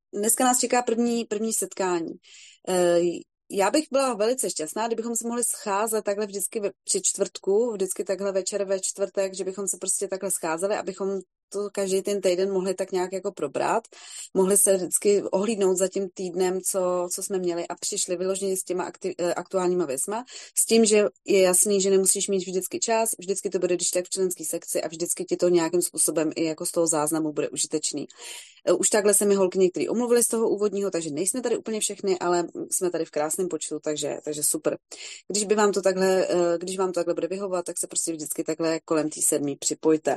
dneska nás čeká první setkání. Já bych byla velice šťastná, kdybychom se mohli scházet takhle vždycky při čtvrtku, vždycky takhle večer ve čtvrtek, že bychom se prostě takhle scházeli, abychom to každý ten týden mohli tak nějak jako probrat, mohli se vždycky ohlídnout za tím týdnem, co jsme měli a přišli vyloženě s těma aktuálníma věcma, s tím, že je jasný, že nemusíš mít vždycky čas, vždycky to bude když tak v členské sekci a vždycky ti to nějakým způsobem i jako z toho záznamu bude užitečný. Už takhle se mi holky některý omluvili z toho úvodního, takže nejsme tady úplně všechny, ale jsme tady v krásném počtu, takže super. Když vám to takhle bude vyhovovat, tak se prostě vždycky takhle kolem té 7 připojte.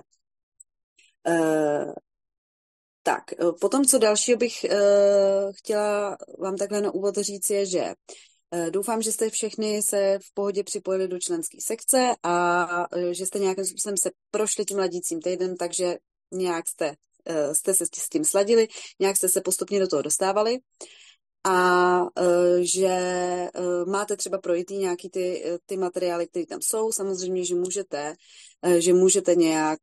Tak, potom, co dalšího bych chtěla vám takhle na úvod říct, je, že doufám, že jste všechny se v pohodě připojili do členské sekce a že jste nějakým způsobem se prošli tím ladícím týdnem, takže nějak jste se s tím sladili, nějak jste se postupně do toho dostávali a že máte třeba projitý nějaký ty materiály, které tam jsou. Samozřejmě, že můžete nějak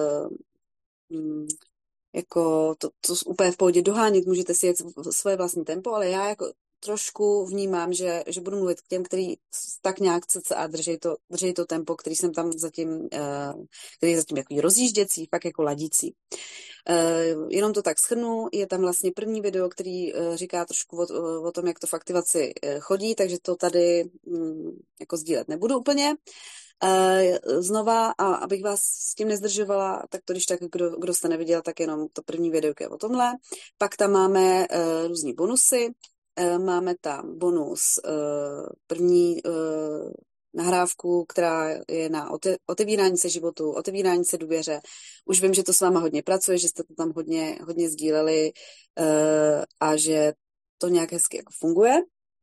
jako to úplně v pohodě dohánět, můžete si jet svoje vlastní tempo, ale já jako trošku vnímám, že budu mluvit k těm, který tak nějak cca držej to tempo, který jsem tam zatím, který je zatím jako rozjížděcí, fakt jako ladící. Jenom to tak shrnu, je tam vlastně první video, který říká trošku o tom, jak to v aktivaci chodí, takže to tady jako sdílet nebudu úplně. Znova, a abych vás s tím nezdržovala, tak to když tak, kdo jste neviděl, tak jenom to první video je o tomhle. Pak tam máme různý bonusy. Máme tam bonus první nahrávku, která je na otevírání se životu, otevírání se důvěře. Už vím, že to s váma hodně pracuje, že jste to tam hodně sdíleli a že to nějak hezky jako funguje.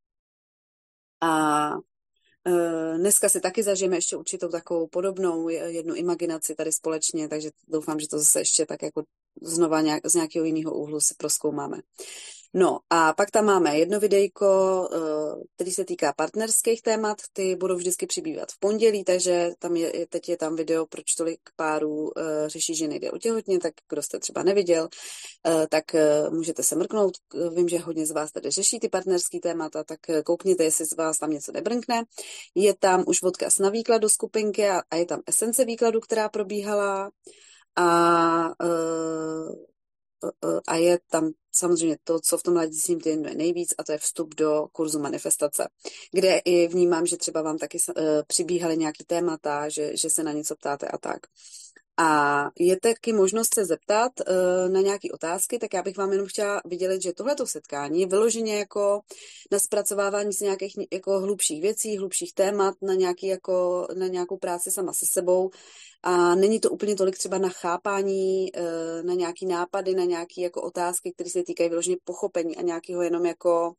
A dneska si taky zažijeme ještě určitou takovou podobnou jednu imaginaci tady společně, takže doufám, že to zase ještě tak jako znova z nějakého jiného úhlu si prozkoumáme. No a pak tam máme jedno videjko, který se týká partnerských témat, ty budou vždycky přibývat v pondělí, takže teď je tam video, proč tolik párů řeší, že nejde otěhotně, tak kdo jste třeba neviděl, tak můžete se mrknout. Vím, že hodně z vás tady řeší ty partnerský témata, tak koukněte, jestli z vás tam něco nebrnkne. Je tam už odkaz na výklad do skupinky a je tam esence výkladu, která probíhala a je tam samozřejmě to, co v tom ladícím týdnu je nejvíc, a to je vstup do kurzu manifestace, kde i vnímám, že třeba vám taky přibíhaly nějaký témata, že se na něco ptáte a tak. A je taky možnost se zeptat na nějaké otázky, tak já bych vám jenom chtěla vydělit, že tohleto setkání je vyloženě jako na zpracovávání z nějakých jako hlubších věcí, hlubších témat, na nějakou práci sama se sebou. A není to úplně tolik třeba na chápání, na nějaký nápady, na nějaké jako otázky, které se týkají vyloženě pochopení a nějakého jenom jako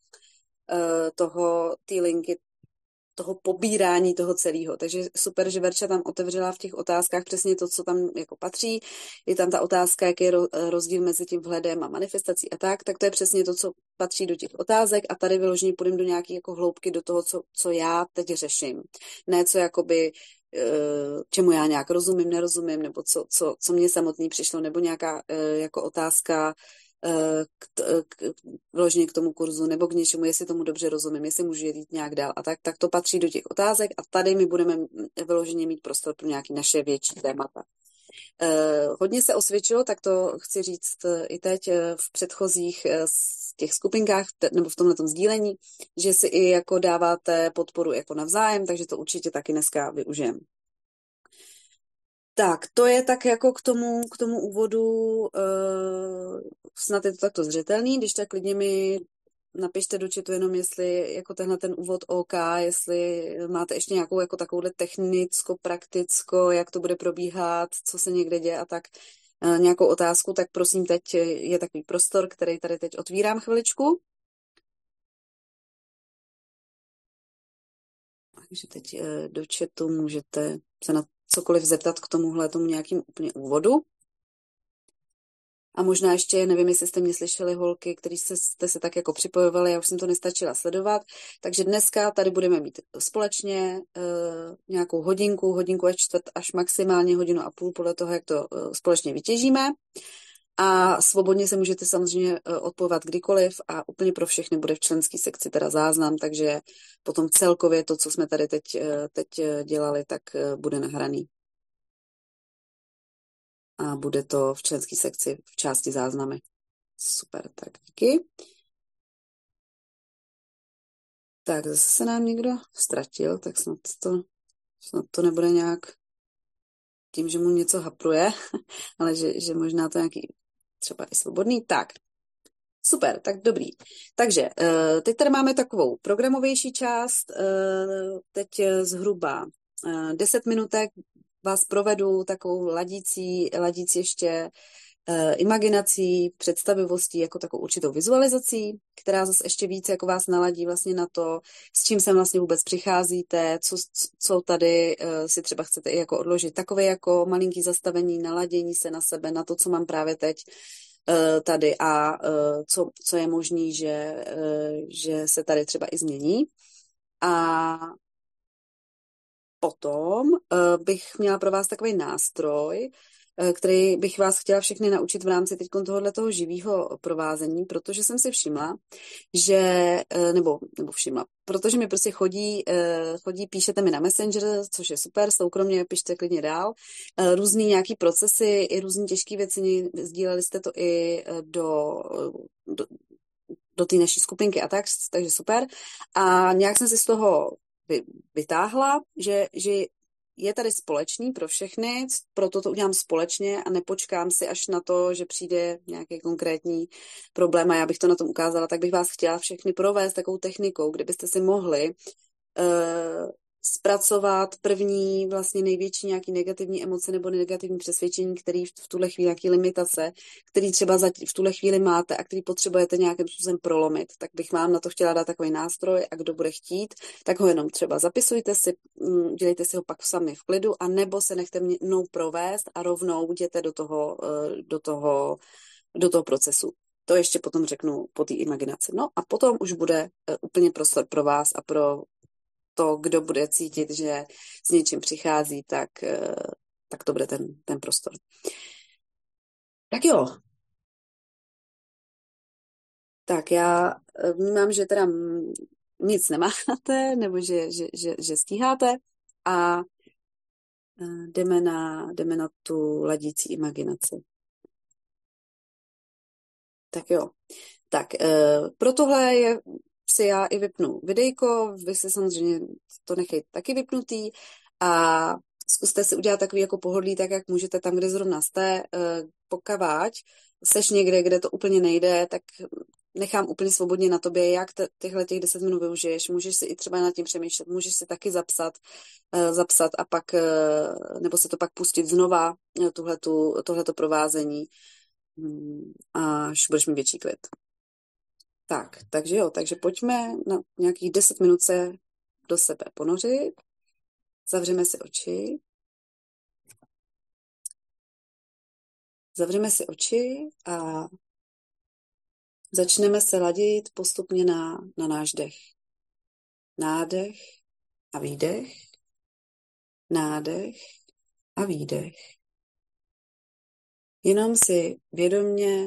té linky, toho pobírání toho celého. Takže super, že Verča tam otevřela v těch otázkách přesně to, co tam jako patří. Je tam ta otázka, jaký je rozdíl mezi tím vhledem a manifestací a tak to je přesně to, co patří do těch otázek a tady vyloženě půjdeme do nějaké jako hloubky do toho, co já teď řeším. Ne co jakoby čemu já nějak rozumím, nerozumím, nebo co mně samotný přišlo, nebo nějaká jako otázka vloženě k tomu kurzu nebo k něčemu, jestli tomu dobře rozumím, jestli můžu jít nějak dál a tak to patří do těch otázek a tady my budeme vyloženě mít prostor pro nějaké naše větší témata. Hodně se osvědčilo, tak to chci říct i teď v předchozích z těch skupinkách nebo v tomhletom sdílení, že si i jako dáváte podporu jako navzájem, takže to určitě taky dneska využijem. Tak, to je tak jako k tomu úvodu, snad je to takto zřetelný, když tak klidně mi napište do chatu jenom, jestli jako tenhle ten úvod OK, jestli máte ještě nějakou jako takovouhle technicko-prakticko, jak to bude probíhat, co se někde děje a tak nějakou otázku, tak prosím, teď je takový prostor, který tady teď otvírám chviličku. Takže teď do chatu můžete se na cokoliv zeptat k tomu nějakým úplně úvodu. A možná ještě, nevím, jestli jste mě slyšeli, holky, který jste se tak jako připojovali, já už jsem to nestačila sledovat, takže dneska tady budeme mít společně nějakou hodinku až čtvrt, až maximálně 1,5 hodiny podle toho, jak to společně vytěžíme. A svobodně se můžete samozřejmě odpojovat kdykoliv a úplně pro všechny bude v členské sekci teda záznam, takže potom celkově to, co jsme tady teď dělali, tak bude nahraný. A bude to v členské sekci v části záznamy. Super, tak díky. Tak zase se nám někdo ztratil, tak snad to nebude nějak tím, že mu něco hapruje, ale že možná to nějaký třeba i svobodný. Tak, super, tak dobrý. Takže teď tady máme takovou programovější část, teď zhruba 10 minutek vás provedu takovou ladící ještě imaginací, představivostí, jako takovou určitou vizualizací, která zase ještě víc jako vás naladí vlastně na to, s čím sem vlastně vůbec přicházíte, co tady si třeba chcete i jako odložit. Takové jako malinký zastavení, naladění se na sebe, na to, co mám právě teď tady a co je možný, že se tady třeba i změní. A potom bych měla pro vás takový nástroj, který bych vás chtěla všechny naučit v rámci teď tohoto živého provázení, protože jsem si všimla, že, nebo všimla, protože mi prostě chodí, píšete mi na Messenger, což je super, soukromně pište klidně dál, různý nějaký procesy, i různý těžké věci, sdíleli jste to i do té naší skupinky a tak, takže super. A nějak jsem si z toho vytáhla, že je tady společný pro všechny, proto to udělám společně a nepočkám si až na to, že přijde nějaký konkrétní problém a já bych to na tom ukázala, tak bych vás chtěla všechny provést takovou technikou, kde byste si mohli zpracovat první vlastně největší nějaký negativní emoce nebo negativní přesvědčení, který v tuhle chvíli nějaký limitace, který třeba v tuhle chvíli máte a který potřebujete nějakým způsobem prolomit. Tak bych vám na to chtěla dát takový nástroj a kdo bude chtít, tak ho jenom třeba zapisujte si, dělejte si ho pak sami v klidu a nebo se nechte mnou provést a rovnou jděte do toho procesu. To ještě potom řeknu po té imaginaci. No a potom už bude úplně prostor pro vás a pro to, kdo bude cítit, že s něčím přichází, tak to bude ten prostor. Tak jo. Tak já vnímám, že teda nic nemáte, nebo že stíháte a jdeme na tu ladící imaginaci. Tak jo. Tak pro tohle si já i vypnu videjko, vy si samozřejmě to nechejte taky vypnutý a zkuste si udělat takový jako pohodlí, tak jak můžete tam, kde zrovna jste, pokavať seš někde, kde to úplně nejde, tak nechám úplně svobodně na tobě, jak těchto 10 minut využiješ, můžeš si i třeba nad tím přemýšlet, můžeš si taky zapsat a pak, nebo se to pak pustit znova, tohleto provázení, až budeš mít větší klid. Takže jo, takže pojďme na nějakých 10 minut se do sebe ponořit. Zavřeme si oči. A začneme se ladit postupně na náš dech. Nádech a výdech. Nádech a výdech. Jenom si vědomně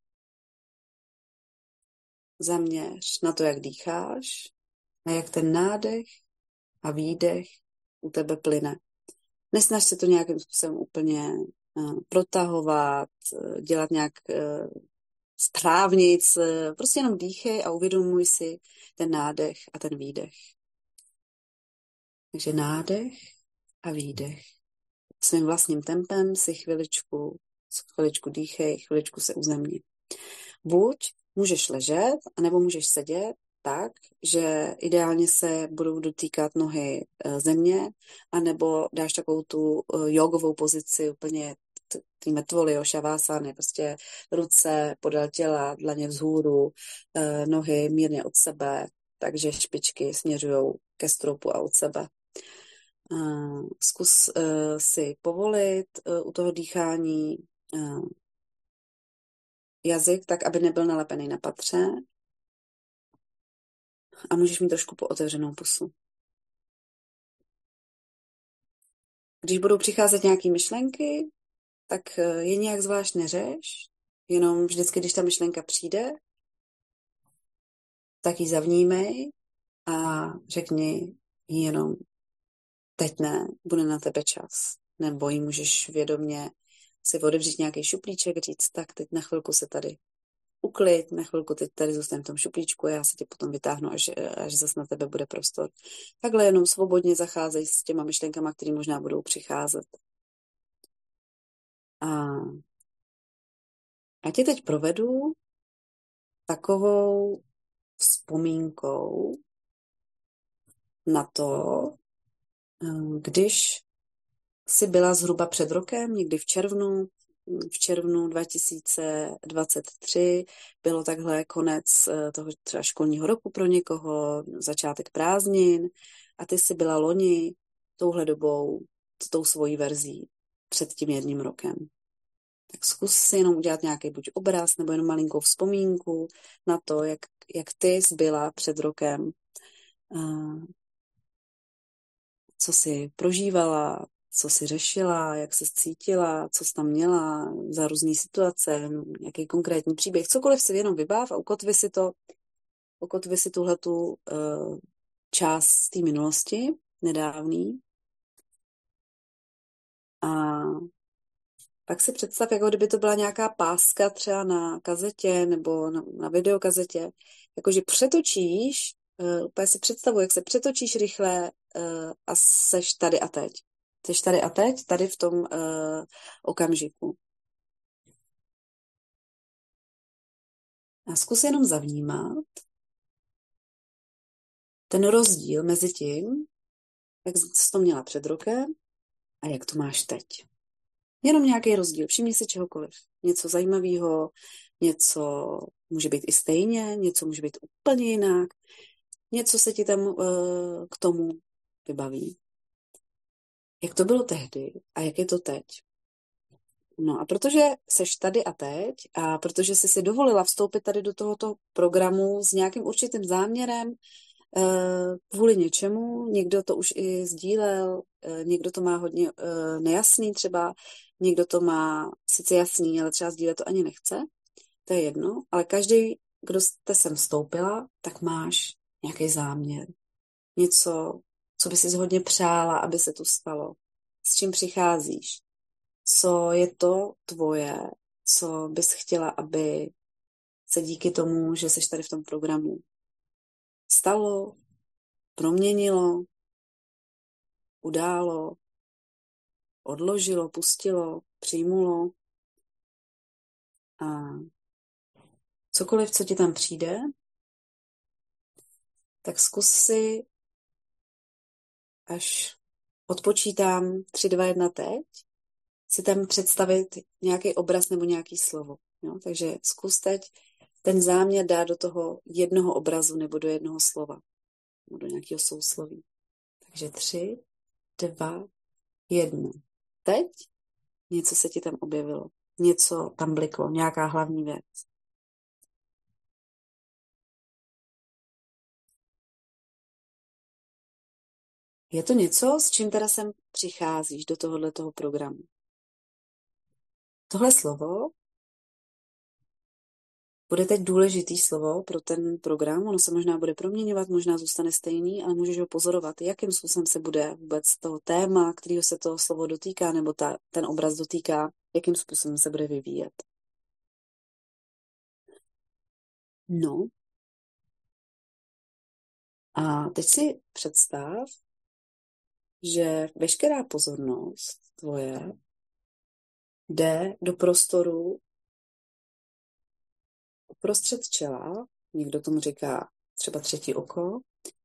zaměř na to, jak dýcháš a jak ten nádech a výdech u tebe plyne. Nesnaž se to nějakým způsobem úplně protahovat, dělat nějak správnic, prostě jenom dýchej a uvědomuj si ten nádech a ten výdech. Takže nádech a výdech. Svým vlastním tempem si chviličku dýchej, chviličku se uzemni. Buď můžeš ležet, anebo můžeš sedět tak, že ideálně se budou dotýkat nohy země, anebo dáš takovou tu jogovou pozici úplně ty metvoly, šavásány, prostě ruce podél těla, dlaně vzhůru, nohy mírně od sebe, takže špičky směřují ke stropu a od sebe. Zkus si povolit u toho dýchání jazyk tak, aby nebyl nalepený na patře a můžeš mít trošku pootevřenou pusu. Když budou přicházet nějaké myšlenky, tak je nějak zvlášť neřeš, Jenom vždycky, když ta myšlenka přijde, tak ji zavnímej a řekni jí jenom teď ne, bude na tebe čas. Nebo jí můžeš vědomě si otevřít nějaký šuplíček, říct tak, teď na chvilku se tady uklid, na chvilku teď tady zůstanu v tom šuplíčku a já se tě potom vytáhnu, až zase na tebe bude prostor. Takhle jenom svobodně zacházej s těma myšlenkama, které možná budou přicházet. A já tě teď provedu takovou vzpomínkou na to, když jsi byla zhruba před rokem, někdy v červnu 2023, bylo takhle konec toho třeba školního roku pro někoho, začátek prázdnin a ty jsi byla loni touhle dobou, tou svojí verzí před tím jedním rokem. Tak zkus si jenom udělat nějaký buď obraz nebo jenom malinkou vzpomínku na to, jak ty jsi byla před rokem, co jsi prožívala, co jsi řešila, jak jsi cítila, co jsi tam měla za různý situace, nějaký konkrétní příběh, cokoliv si jenom vybav a ukotvi si tuhletu část té minulosti, nedávný. A pak si představ, jako kdyby to byla nějaká páska třeba na kazetě nebo na videokazetě, jakože přetočíš, úplně si představuji, jak se přetočíš rychle a seš tady a teď. Seš tady a teď, tady v tom okamžiku. A zkus jenom zavnímat ten rozdíl mezi tím, jak jsi to měla před rokem a jak to máš teď. Jenom nějaký rozdíl. Všimni si čehokoliv. Něco zajímavého, něco může být i stejně, něco může být úplně jinak, něco se ti tam k tomu vybaví. Jak to bylo tehdy a jak je to teď? No a protože seš tady a teď a protože jsi si dovolila vstoupit tady do tohoto programu s nějakým určitým záměrem, kvůli něčemu, někdo to už i sdílel, někdo to má hodně nejasný třeba, někdo to má sice jasný, ale třeba sdílet to ani nechce, to je jedno, ale každý, kdo jste sem vstoupila, tak máš nějaký záměr, něco, co by si hodně přála, aby se tu stalo, s čím přicházíš, co je to tvoje, co bys chtěla, aby se díky tomu, že jsi tady v tom programu stalo, proměnilo, událo, odložilo, pustilo, přijmulo a cokoliv, co ti tam přijde, tak zkus si, až odpočítám 3, 2, 1 teď, si tam představit nějaký obraz nebo nějaký slovo. Jo? Takže zkus teď ten záměr dát do toho jednoho obrazu nebo do jednoho slova. Nebo do nějakého sousloví. Takže 3, 2, 1. Teď něco se ti tam objevilo. Něco tam bliklo. Nějaká hlavní věc. Je to něco, s čím teda sem přicházíš do tohoto programu. Tohle slovo bude teď důležitý slovo pro ten program, ono se možná bude proměňovat, možná zůstane stejný, ale můžeš ho pozorovat, jakým způsobem se bude vůbec toho téma, kterého se to slovo dotýká, nebo ten obraz dotýká, jakým způsobem se bude vyvíjet. No. A teď si představ, že veškerá pozornost tvoje jde do prostoru uprostřed čela, někdo tomu říká třeba třetí oko,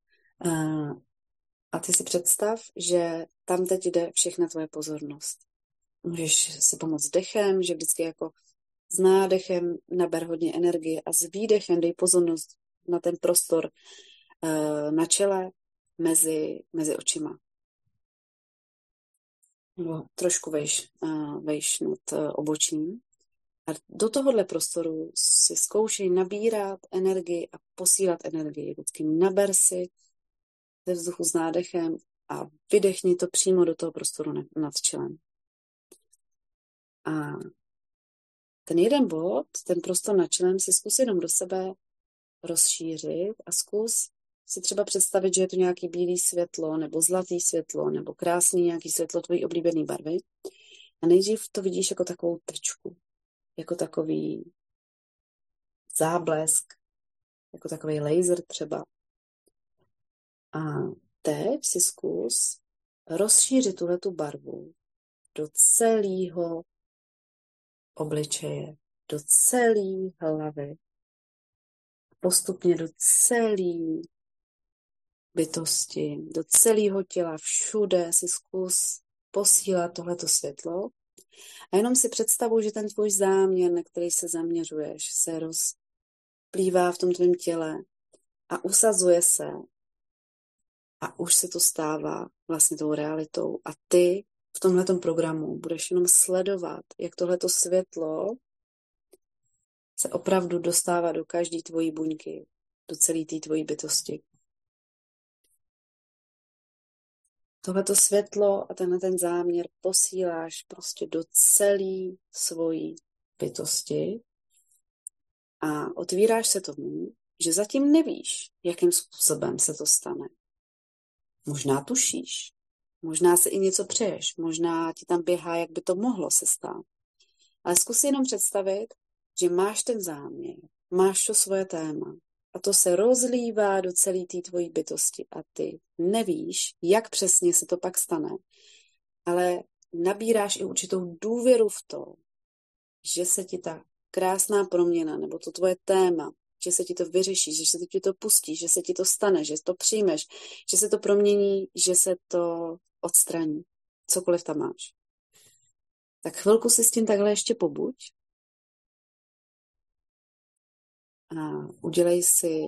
a ty si představ, že tam teď jde všechna tvoje pozornost. Můžeš si pomoct dechem, že vždycky jako s nádechem naber hodně energie a s výdechem dej pozornost na ten prostor na čele mezi očima. Nebo trošku vejš nad obočím. A do tohohle prostoru si zkoušej nabírat energii a posílat energii. Vždycky naber si ze vzduchu s nádechem a vydechni to přímo do toho prostoru nad čelem. A ten jeden bod, ten prostor na čelem si zkus jenom do sebe rozšířit a zkus si třeba představit, že je to nějaký bílý světlo, nebo zlatý světlo, nebo krásný nějaký světlo tvojí oblíbené barvy. A nejdřív to vidíš jako takovou tečku, jako takový záblesk, jako takový laser třeba. A teď si zkus rozšířit tuhletu barvu do celého obličeje, do celé hlavy, postupně do celé bytosti, do celého těla, všude si zkus posílat tohleto světlo. A jenom si představuj, že ten tvůj záměr, na který se zaměřuješ, se rozplývá v tom tvém těle a usazuje se a už se to stává vlastně tou realitou. A ty v tomhletom programu budeš jenom sledovat, jak tohleto světlo se opravdu dostává do každé tvojí buňky, do celé té tvojí bytosti. Tohleto světlo a tenhle ten záměr posíláš prostě do celé svojí bytosti a otvíráš se tomu, že zatím nevíš, jakým způsobem se to stane. Možná tušíš, možná si i něco přeješ, možná ti tam běhá, jak by to mohlo se stát. Ale zkus si jenom představit, že máš ten záměr, máš to svoje téma a to se rozlívá do celé té tvojí bytosti a ty nevíš, jak přesně se to pak stane, ale nabíráš i určitou důvěru v to, že se ti ta krásná proměna nebo to tvoje téma, že se ti to vyřeší, že se ti to pustí, že se ti to stane, že to přijmeš, že se to promění, že se to odstraní. Cokoliv tam máš. Tak chvilku si s tím takhle ještě pobuď a udělej si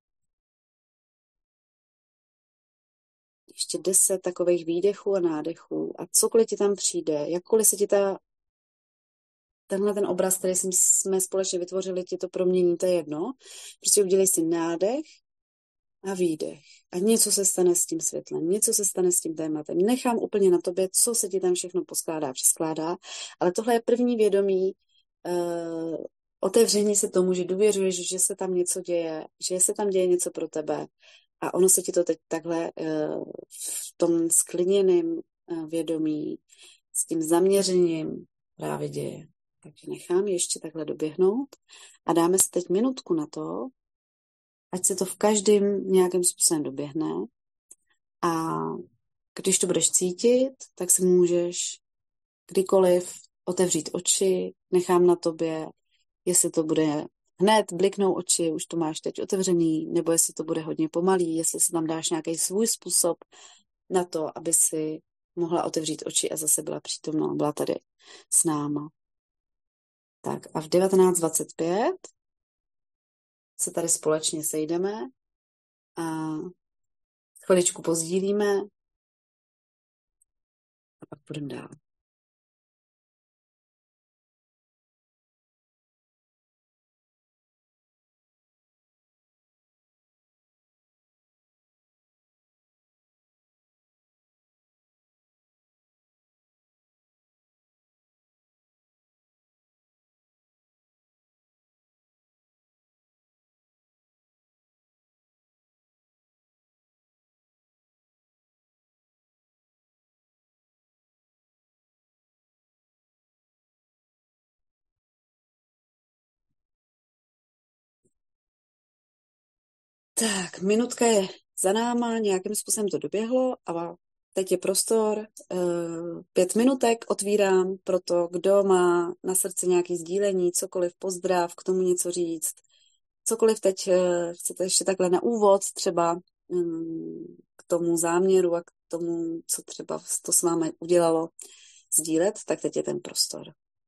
ještě 10 takových výdechů a nádechů a cokoliv ti tam přijde, jakkoliv se ti tenhle ten obraz, který jsme společně vytvořili, ti to promění, to je jedno. Prostě udělej si nádech a výdech. A něco se stane s tím světlem, něco se stane s tím tématem. Nechám úplně na tobě, co se ti tam všechno poskládá, přeskládá, ale tohle je první vědomí otevření se tomu, že důvěřuješ, že se tam něco děje, že se tam děje něco pro tebe a ono se ti to teď takhle v tom skliněném vědomí s tím zaměřením právě děje. Takže nechám ještě takhle doběhnout a dáme si teď minutku na to, ať se to v každém nějakém způsobem doběhne a když to budeš cítit, tak si můžeš kdykoliv otevřít oči, nechám na tobě, jestli to bude hned, bliknou oči, už to máš teď otevřený, nebo jestli to bude hodně pomalý, jestli si tam dáš nějaký svůj způsob na to, aby si mohla otevřít oči a zase byla přítomná, byla tady s náma. Tak a v 19:25 se tady společně sejdeme a chviličku pozdílíme a pak půjdeme dál. Tak, minutka je za náma, nějakým způsobem to doběhlo a teď je prostor, 5 minutek otvírám pro to, kdo má na srdci nějaké sdílení, cokoliv pozdrav, k tomu něco říct, cokoliv teď chcete ještě takhle na úvod třeba k tomu záměru a k tomu, co třeba to s vámi udělalo, sdílet, tak teď je ten prostor.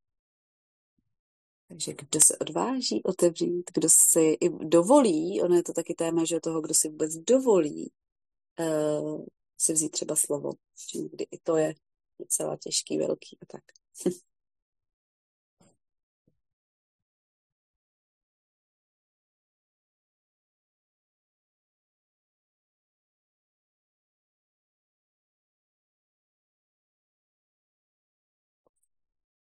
Takže kdo se odváží otevřít, kdo si i dovolí, ono je to taky téma, že toho, kdo si vůbec dovolí si vzít třeba slovo, že někdy i to je docela těžký, velký a tak.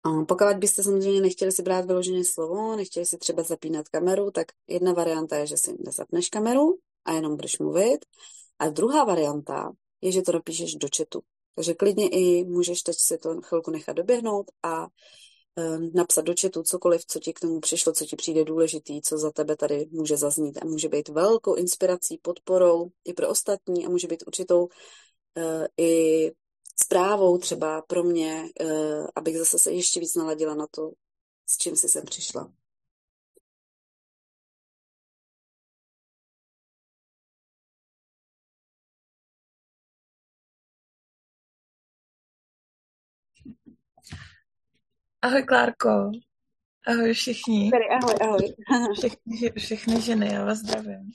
Pokud byste samozřejmě nechtěli si brát vyloženě slovo, nechtěli si třeba zapínat kameru, tak jedna varianta je, že si nezapneš kameru a jenom budeš mluvit. A druhá varianta je, že to napíšeš do chatu. Takže klidně i můžeš teď si to chvilku nechat doběhnout a napsat do chatu cokoliv, co ti k tomu přišlo, co ti přijde důležitý, co za tebe tady může zaznít a může být velkou inspirací, podporou i pro ostatní a může být určitou i zprávou třeba pro mě, abych zase se ještě víc naladila na to, s čím si sem přišla. Ahoj Klárko, ahoj všichni. Tady, ahoj, ahoj. Všechny ženy, já vás zdravím.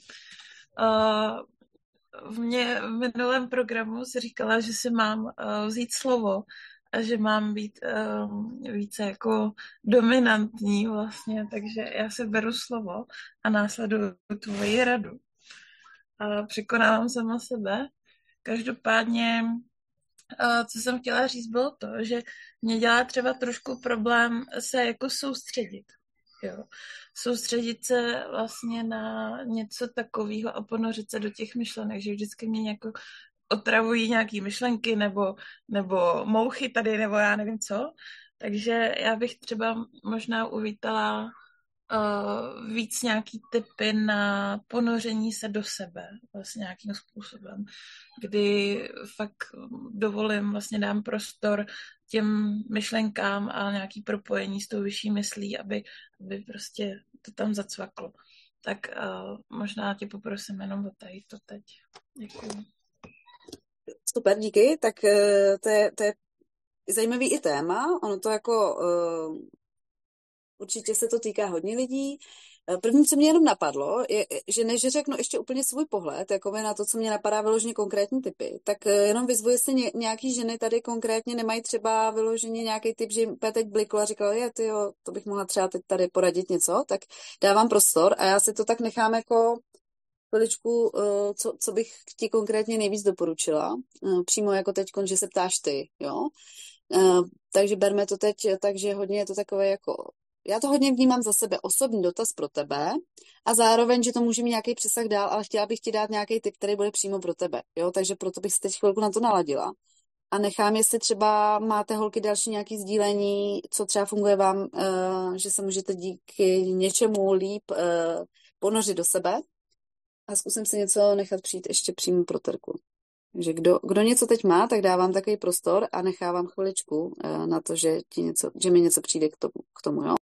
V minulém programu si říkala, že si mám vzít slovo a že mám být více jako dominantní vlastně, takže já si beru slovo a následuju tvoji radu. Překonávám sama sebe. Každopádně co jsem chtěla říct, bylo to, že mě dělá třeba trošku problém se jako soustředit. Jo. Soustředit se vlastně na něco takového a ponořit se do těch myšlenek, že vždycky mě nějak otravují nějaké myšlenky nebo mouchy tady, nebo já nevím co. Takže já bych třeba možná uvítala víc nějaký tipy na ponoření se do sebe vlastně nějakým způsobem, kdy fakt dovolím, vlastně dám prostor těm myšlenkám a nějaký propojení s tou vyšší myslí, aby prostě to tam zacvaklo. Tak možná tě poprosím jenom o tady to teď. Děkuji. Super, díky. Tak to je zajímavý i téma. Ono to jako určitě se to týká hodně lidí. První, co mě jenom napadlo, je, že než řeknu ještě úplně svůj pohled, jako na to, co mě napadá vyloženě konkrétní typy, tak jenom vyzvu, jestli nějaký ženy tady konkrétně nemají třeba vyloženě nějaký typ, že jim teď bliklo a říkala, tyjo, to bych mohla třeba teď tady poradit něco, tak dávám prostor a já si to tak nechám jako chviličku, co bych ti konkrétně nejvíc doporučila, přímo jako teď, že se ptáš ty, jo. Takže berme to teď, takže hodně je to takové jako, já to hodně vnímám za sebe, osobní dotaz pro tebe a zároveň, že to může mít nějaký přesah dál, ale chtěla bych ti dát nějaký tip, který bude přímo pro tebe, jo, takže proto bych si teď chvilku na to naladila. A nechám, jestli třeba máte holky další nějaký sdílení, co třeba funguje vám, že se můžete díky něčemu líp ponořit do sebe a zkusím si něco nechat přijít ještě přímo pro Terku. Takže kdo něco teď má, tak dávám takový prostor a nechávám chviličku na to, že mi něco přijde k tomu, jo.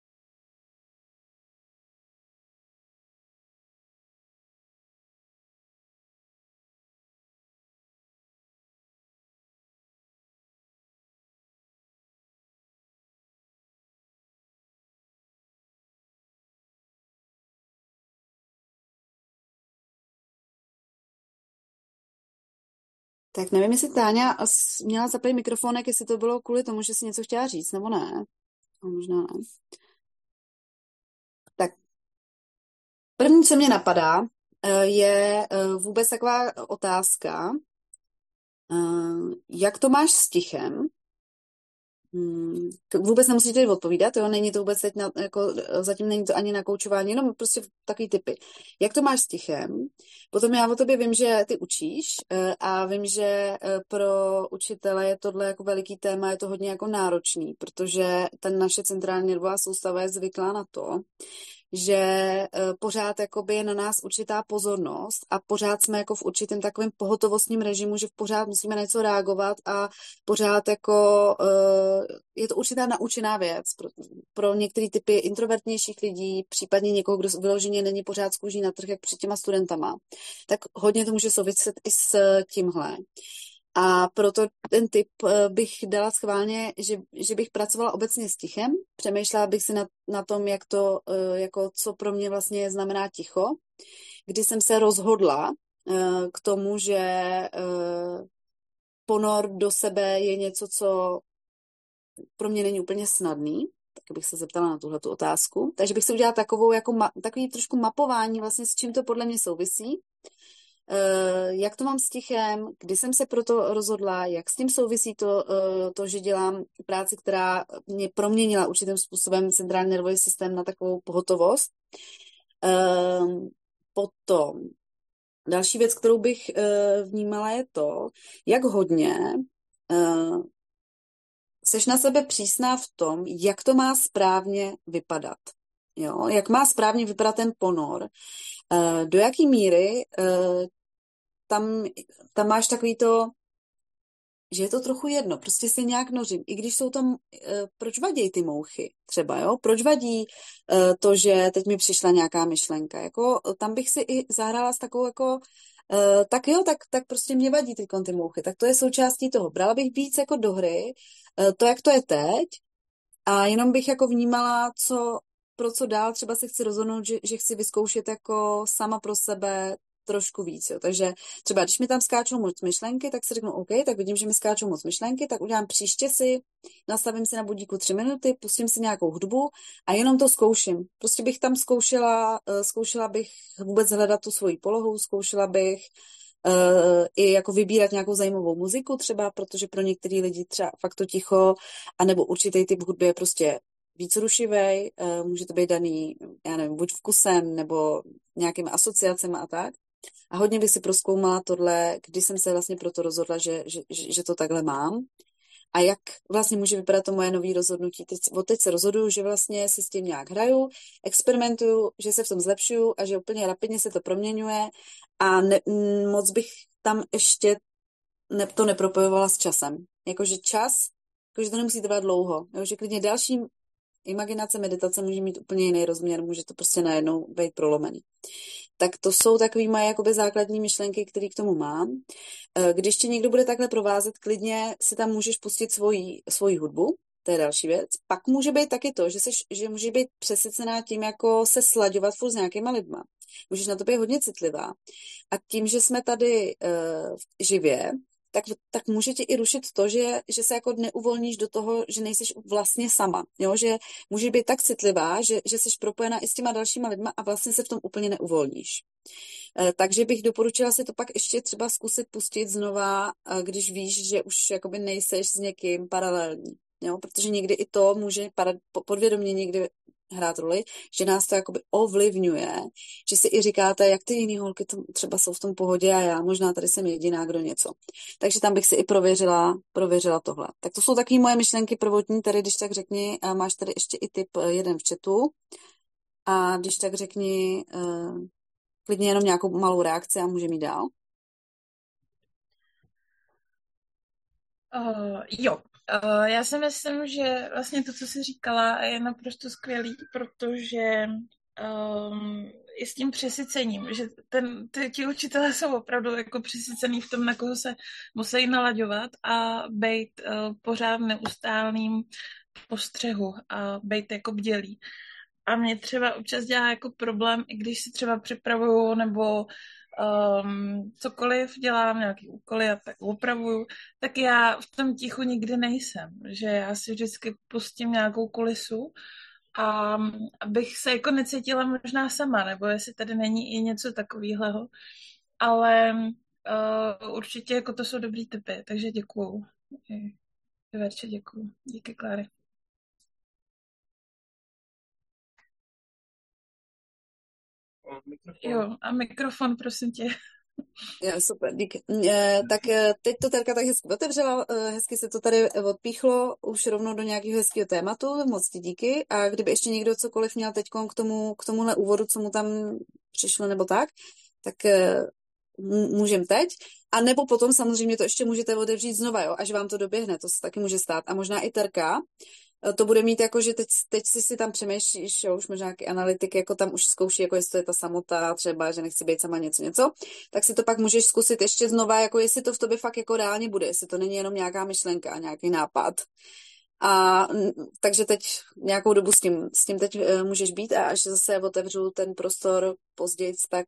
Tak nevím, jestli Táňa měla zapojit mikrofonek, jestli to bylo kvůli tomu, že si něco chtěla říct, nebo ne. No, možná ne. Tak první, co mě napadá, je vůbec taková otázka, jak to máš s tichem? Vůbec nemusíte odpovídat, jo? Není to vůbec teď jako, zatím není to ani na koučování, jenom prostě takový typy. Jak to máš s tichem? Potom já o tobě vím, že ty učíš a vím, že pro učitele je tohle jako veliký téma, je to hodně jako náročný, protože ten naše centrální nervová soustava je zvyklá na to, že pořád jakoby je na nás určitá pozornost a pořád jsme jako v určitém takovém pohotovostním režimu, že pořád musíme na něco reagovat a pořád jako je to určitá naučená věc pro některé typy introvertnějších lidí, případně někoho, kdo vyloženě není pořád z kůží na trh, jak před těma studentama. Tak hodně to může souviset i s tímhle. A proto ten tip bych dala schválně, že bych pracovala obecně s tichem. Přemýšlela bych si na tom, jak to, jako co pro mě vlastně znamená ticho. Kdy jsem se rozhodla k tomu, že ponor do sebe je něco, co pro mě není úplně snadný, tak bych se zeptala na tuhletu otázku. Takže bych si udělala takovou, jako takový trošku mapování vlastně, s čím to podle mě souvisí. jak to mám s tichem, kdy jsem se pro to rozhodla, jak s tím souvisí to, že dělám práci, která mě proměnila určitým způsobem centrální nervový systém na takovou pohotovost. Potom další věc, kterou bych vnímala, je to, jak hodně seš na sebe přísná v tom, jak to má správně vypadat. Jo? Jak má správně vypadat ten ponor, do jaký míry tam máš takový to, že je to trochu jedno, prostě se nějak nořím. I když jsou tam, proč vadí ty mouchy třeba, jo? Proč vadí to, že teď mi přišla nějaká myšlenka, jako tam bych si i zahrála s takovou jako, tak jo, tak prostě mě vadí ty mouchy, tak to je součástí toho. Brala bych víc jako do hry to, jak to je teď a jenom bych jako vnímala, pro co dál třeba se chci rozhodnout, že chci vyzkoušet jako sama pro sebe trošku víc. Jo. Takže třeba, když mi tam skáčou moc myšlenky, tak si řeknu, OK, tak vidím, že mi skáčou moc myšlenky, tak udělám příště nastavím si na budíku 3 minuty, pustím si nějakou hudbu a jenom to zkouším. Prostě bych tam zkoušela bych vůbec hledat tu svoji polohu, zkoušela bych i jako vybírat nějakou zajímavou muziku třeba, protože pro některý lidi třeba fakt to ticho, anebo určitý typ hudby je prostě víc rušivej, může to být daný, já nevím, buď vkusem, nebo nějakými asociacemi a tak. A hodně bych si prozkoumala tohle, když jsem se vlastně proto rozhodla, že to takhle mám. A jak vlastně může vypadat to moje nové rozhodnutí. Teď se rozhoduju, že vlastně si s tím nějak hraju, experimentuju, že se v tom zlepšuju a že úplně rapidně se to proměňuje a moc bych tam ještě to nepropojovala s časem. Jakože jakože to nemusí trvat dlouho. Jakože klidně další imaginace, meditace může mít úplně jiný rozměr, může to prostě najednou být prolomený. Tak to jsou takové moje jakoby základní myšlenky, které k tomu mám. Když tě někdo bude takhle provázet, klidně si tam můžeš pustit svoji hudbu, to je další věc. Pak může být taky to, že může být přesycená tím, jako se slaďovat furt s nějakýma lidma. Můžeš na to být hodně citlivá. A tím, že jsme tady živě, tak může tě i rušit to, že se jako neuvolníš do toho, že nejseš vlastně sama. Jo? Že může být tak citlivá, že jsi propojená i s těma dalšíma lidma a vlastně se v tom úplně neuvolníš. Takže bych doporučila si to pak ještě třeba zkusit pustit znova, když víš, že už jakoby nejseš s někým paralelní. Jo? Protože někdy i to může podvědomě někdy hrát roli, že nás to jakoby ovlivňuje, že si i říkáte, jak ty jiný holky třeba jsou v tom pohodě a já možná tady jsem jediná, kdo něco. Takže tam bych si i prověřila tohle. Tak to jsou taky moje myšlenky prvotní, tady když tak řekni, máš tady ještě i tip jeden v chatu a když tak řekni klidně jenom nějakou malou reakci a můžeme jít dál. Jo, já si myslím, že vlastně to, co jsi říkala, je naprosto skvělý, protože i s tím přesycením, že ti učitelé jsou opravdu jako přesycený v tom, na koho se musí nalaďovat a být pořád v neustálým postřehu a být jako bdělý. A mě třeba občas dělá jako problém, i když si třeba připravuju nebo cokoliv dělám, nějaký úkoly a tak opravuju, tak já v tom tichu nikdy nejsem, že já si vždycky pustím nějakou kulisu a abych se jako necítila možná sama, nebo jestli tady není i něco takového, ale určitě jako to jsou dobrý tipy, takže děkuju. Verče, děkuju. Díky, Kláry. Jo, a mikrofon, prosím tě. Jo, super, díky. Tak teď to Terka tak hezky otevřela, hezky se to tady odpíchlo už rovnou do nějakého hezkého tématu, moc ti díky. A kdyby ještě někdo cokoliv měl teď k tomuhle úvodu, co mu tam přišlo nebo tak můžem teď. A nebo potom samozřejmě to ještě můžete otevřít znova, jo, až vám to doběhne, to se taky může stát. A možná i Terka to bude mít jako, že teď si tam přemýšlíš, jo, už možná nějaký analytik, jako tam už zkouší, jako jestli to je ta samota třeba, že nechci být sama něco, tak si to pak můžeš zkusit ještě znova, jako jestli to v tobě fakt jako reálně bude, jestli to není jenom nějaká myšlenka, nějaký nápad. A takže teď nějakou dobu s tím teď můžeš být a až zase otevřu ten prostor později, tak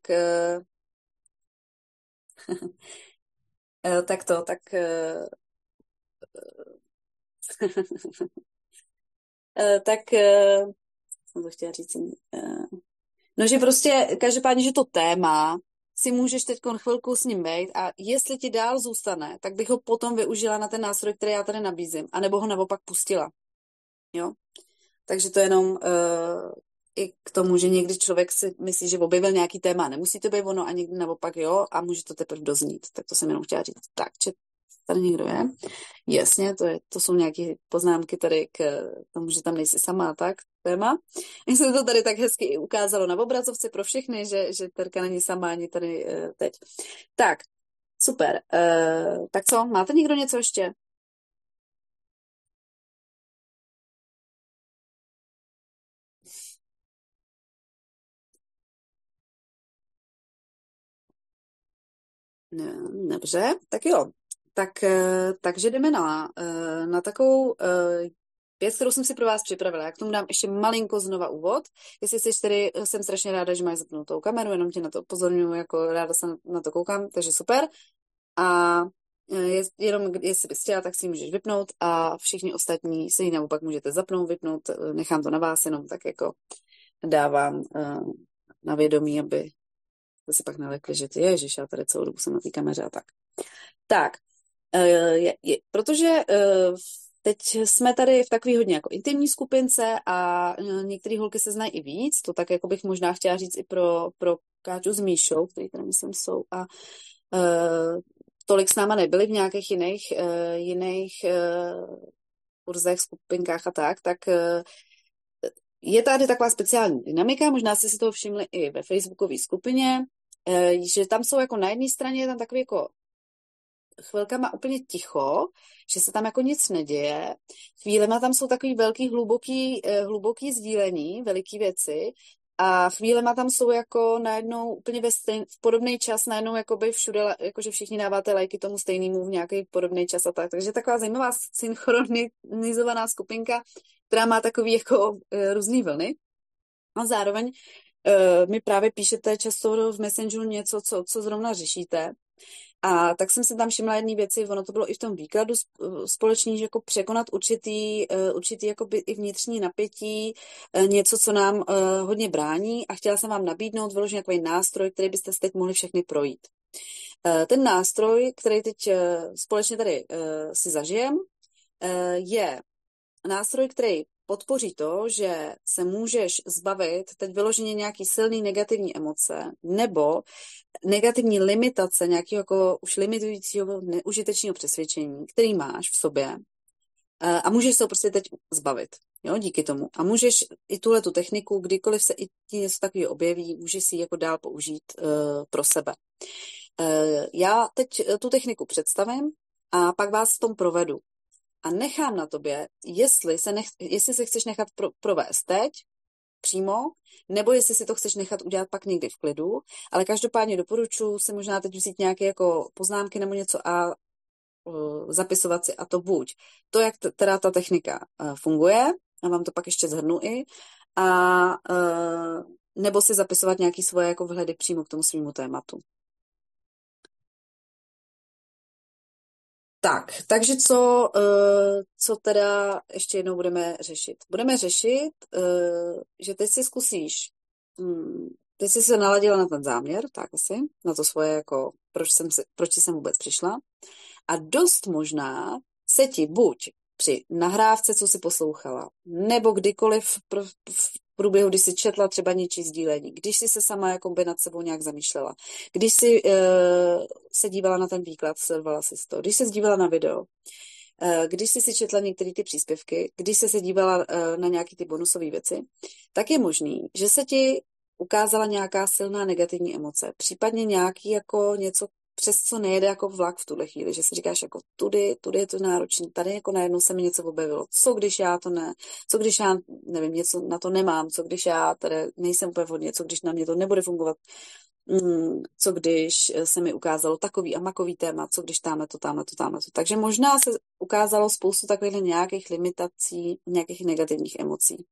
tak jsem to chtěla říct. No, že prostě každopádně, že to téma si můžeš teď chvilku s ním být a jestli ti dál zůstane, tak bych ho potom využila na ten nástroj, který já tady nabízím, anebo ho naopak pustila. Jo? Takže to jenom i k tomu, že někdy člověk si myslí, že objevil nějaký téma, nemusí to být ono a někdy naopak jo a může to teprve doznít. Tak to jsem jenom chtěla říct. Tak, že tady někdo je? Jasně, to jsou nějaké poznámky tady k tomu, že tam nejsi sama a tak téma. Jak se to tady tak hezky i ukázalo na obrazovce pro všechny, že Terka není sama ani tady teď. Tak, super. Tak co, máte někdo něco ještě? Dobře, tak jo. Tak, takže jdeme na takovou věc, kterou jsem si pro vás připravila. Já k tomu dám ještě malinko znova úvod. Jestli jsi tady, jsem strašně ráda, že máš zapnutou kameru, jenom tě na to upozorňuji, jako ráda se na to koukám, takže super. A jenom jestli bys chtěla, tak si ji můžeš vypnout a všichni ostatní se ji naopak můžete zapnout, vypnout, nechám to na vás, jenom tak jako dávám na vědomí, aby to si pak nelekli, že ty ježiš, já tady celou dobu jsem na té kameře a tak. Tak, protože teď jsme tady v takový hodně jako intimní skupince a některé holky se znají i víc, to tak jako bych možná chtěla říct i pro Káťu s Míšou, který tady myslím jsou a tolik s náma nebyli v nějakých jiných kurzech, skupinkách a tak je tady taková speciální dynamika, možná jste si toho všimli i ve facebookové skupině, že tam jsou jako na jedné straně je tam takový jako chvilkama úplně ticho, že se tam jako nic neděje. Chvílema tam jsou takový velký, hluboký sdílení, veliký věci a chvílema tam jsou jako najednou úplně v podobný čas, najednou jakoby všude, jakože všichni dáváte lajky tomu stejnému v nějaký podobný čas a tak. Takže taková zajímavá synchronizovaná skupinka, která má takový jako různý vlny. A zároveň mi právě píšete často v Messengeru něco, co zrovna řešíte. A tak jsem se tam všimla jedné věci, ono to bylo i v tom výkladu společný, že jako překonat určitý jakoby i vnitřní napětí, něco, co nám hodně brání a chtěla jsem vám nabídnout vyložený takový nástroj, který byste si teď mohli všechny projít. Ten nástroj, který teď společně tady si zažijem, je nástroj, který podpoří to, že se můžeš zbavit teď vyloženě nějaký silný negativní emoce nebo negativní limitace nějakého jako už limitujícího neužitečného přesvědčení, který máš v sobě a můžeš se ho prostě teď zbavit. Jo, díky tomu. A můžeš i tuhletu techniku, kdykoliv se i ti něco takového objeví, můžeš si ji jako dál použít pro sebe. Já teď tu techniku představím a pak vás v tom provedu. A nechám na tobě, jestli se chceš nechat provést teď, přímo, nebo jestli si to chceš nechat udělat pak někdy v klidu, ale každopádně doporučuji si možná teď vzít nějaké jako poznámky nebo něco a zapisovat si a to buď. To, jak teda ta technika funguje, a vám to pak ještě shrnu i, a nebo si zapisovat nějaké svoje jako vhledy přímo k tomu svýmu tématu. Takže co teda ještě jednou budeme řešit? Budeme řešit, že teď si zkusíš, teď jsi se naladila na ten záměr, tak asi, na to svoje, jako, proč jsem vůbec přišla. A dost možná se ti buď při nahrávce, co si poslouchala, nebo kdykoliv v průběhu, když jsi četla třeba něčí sdílení, když jsi se sama jako by nad sebou nějak zamýšlela, když jsi se dívala na ten výklad, sledovala si to, když jsi dívala na video, když jsi si četla některé ty příspěvky, když jsi se dívala na nějaké ty bonusové věci, tak je možný, že se ti ukázala nějaká silná negativní emoce, případně nějaký jako něco, přes co nejede jako vlak v tuhle chvíli, že si říkáš jako tudy je to náročný, tady jako najednou se mi něco objevilo, co když já to ne, co když já nevím, něco na to nemám, co když já tady nejsem úplně vhodně, co když na mě to nebude fungovat, co když se mi ukázalo takový a makový téma, co když tamhle to. Takže možná se ukázalo spoustu takových nějakých limitací, nějakých negativních emocí.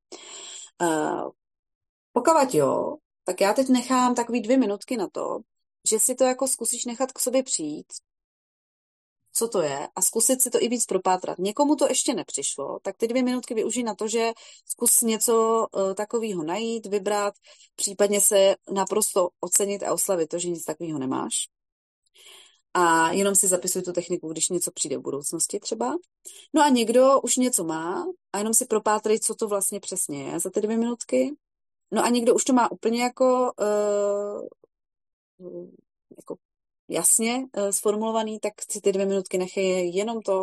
Pokud jo, tak já teď nechám takový 2 minutky na to, že si to jako zkusíš nechat k sobě přijít co to je a zkusit si to i víc propátrat. Někomu to ještě nepřišlo, tak ty 2 minutky využij na to, že zkus něco takového najít, vybrat, případně se naprosto ocenit a oslavit to, že nic takového nemáš. A jenom si zapisuj tu techniku, když něco přijde v budoucnosti třeba. No a někdo už něco má a jenom si propátrej, co to vlastně přesně je za ty 2 minutky. No a někdo už to má úplně jako jasně sformulovaný, tak si ty 2 minutky nechej jenom to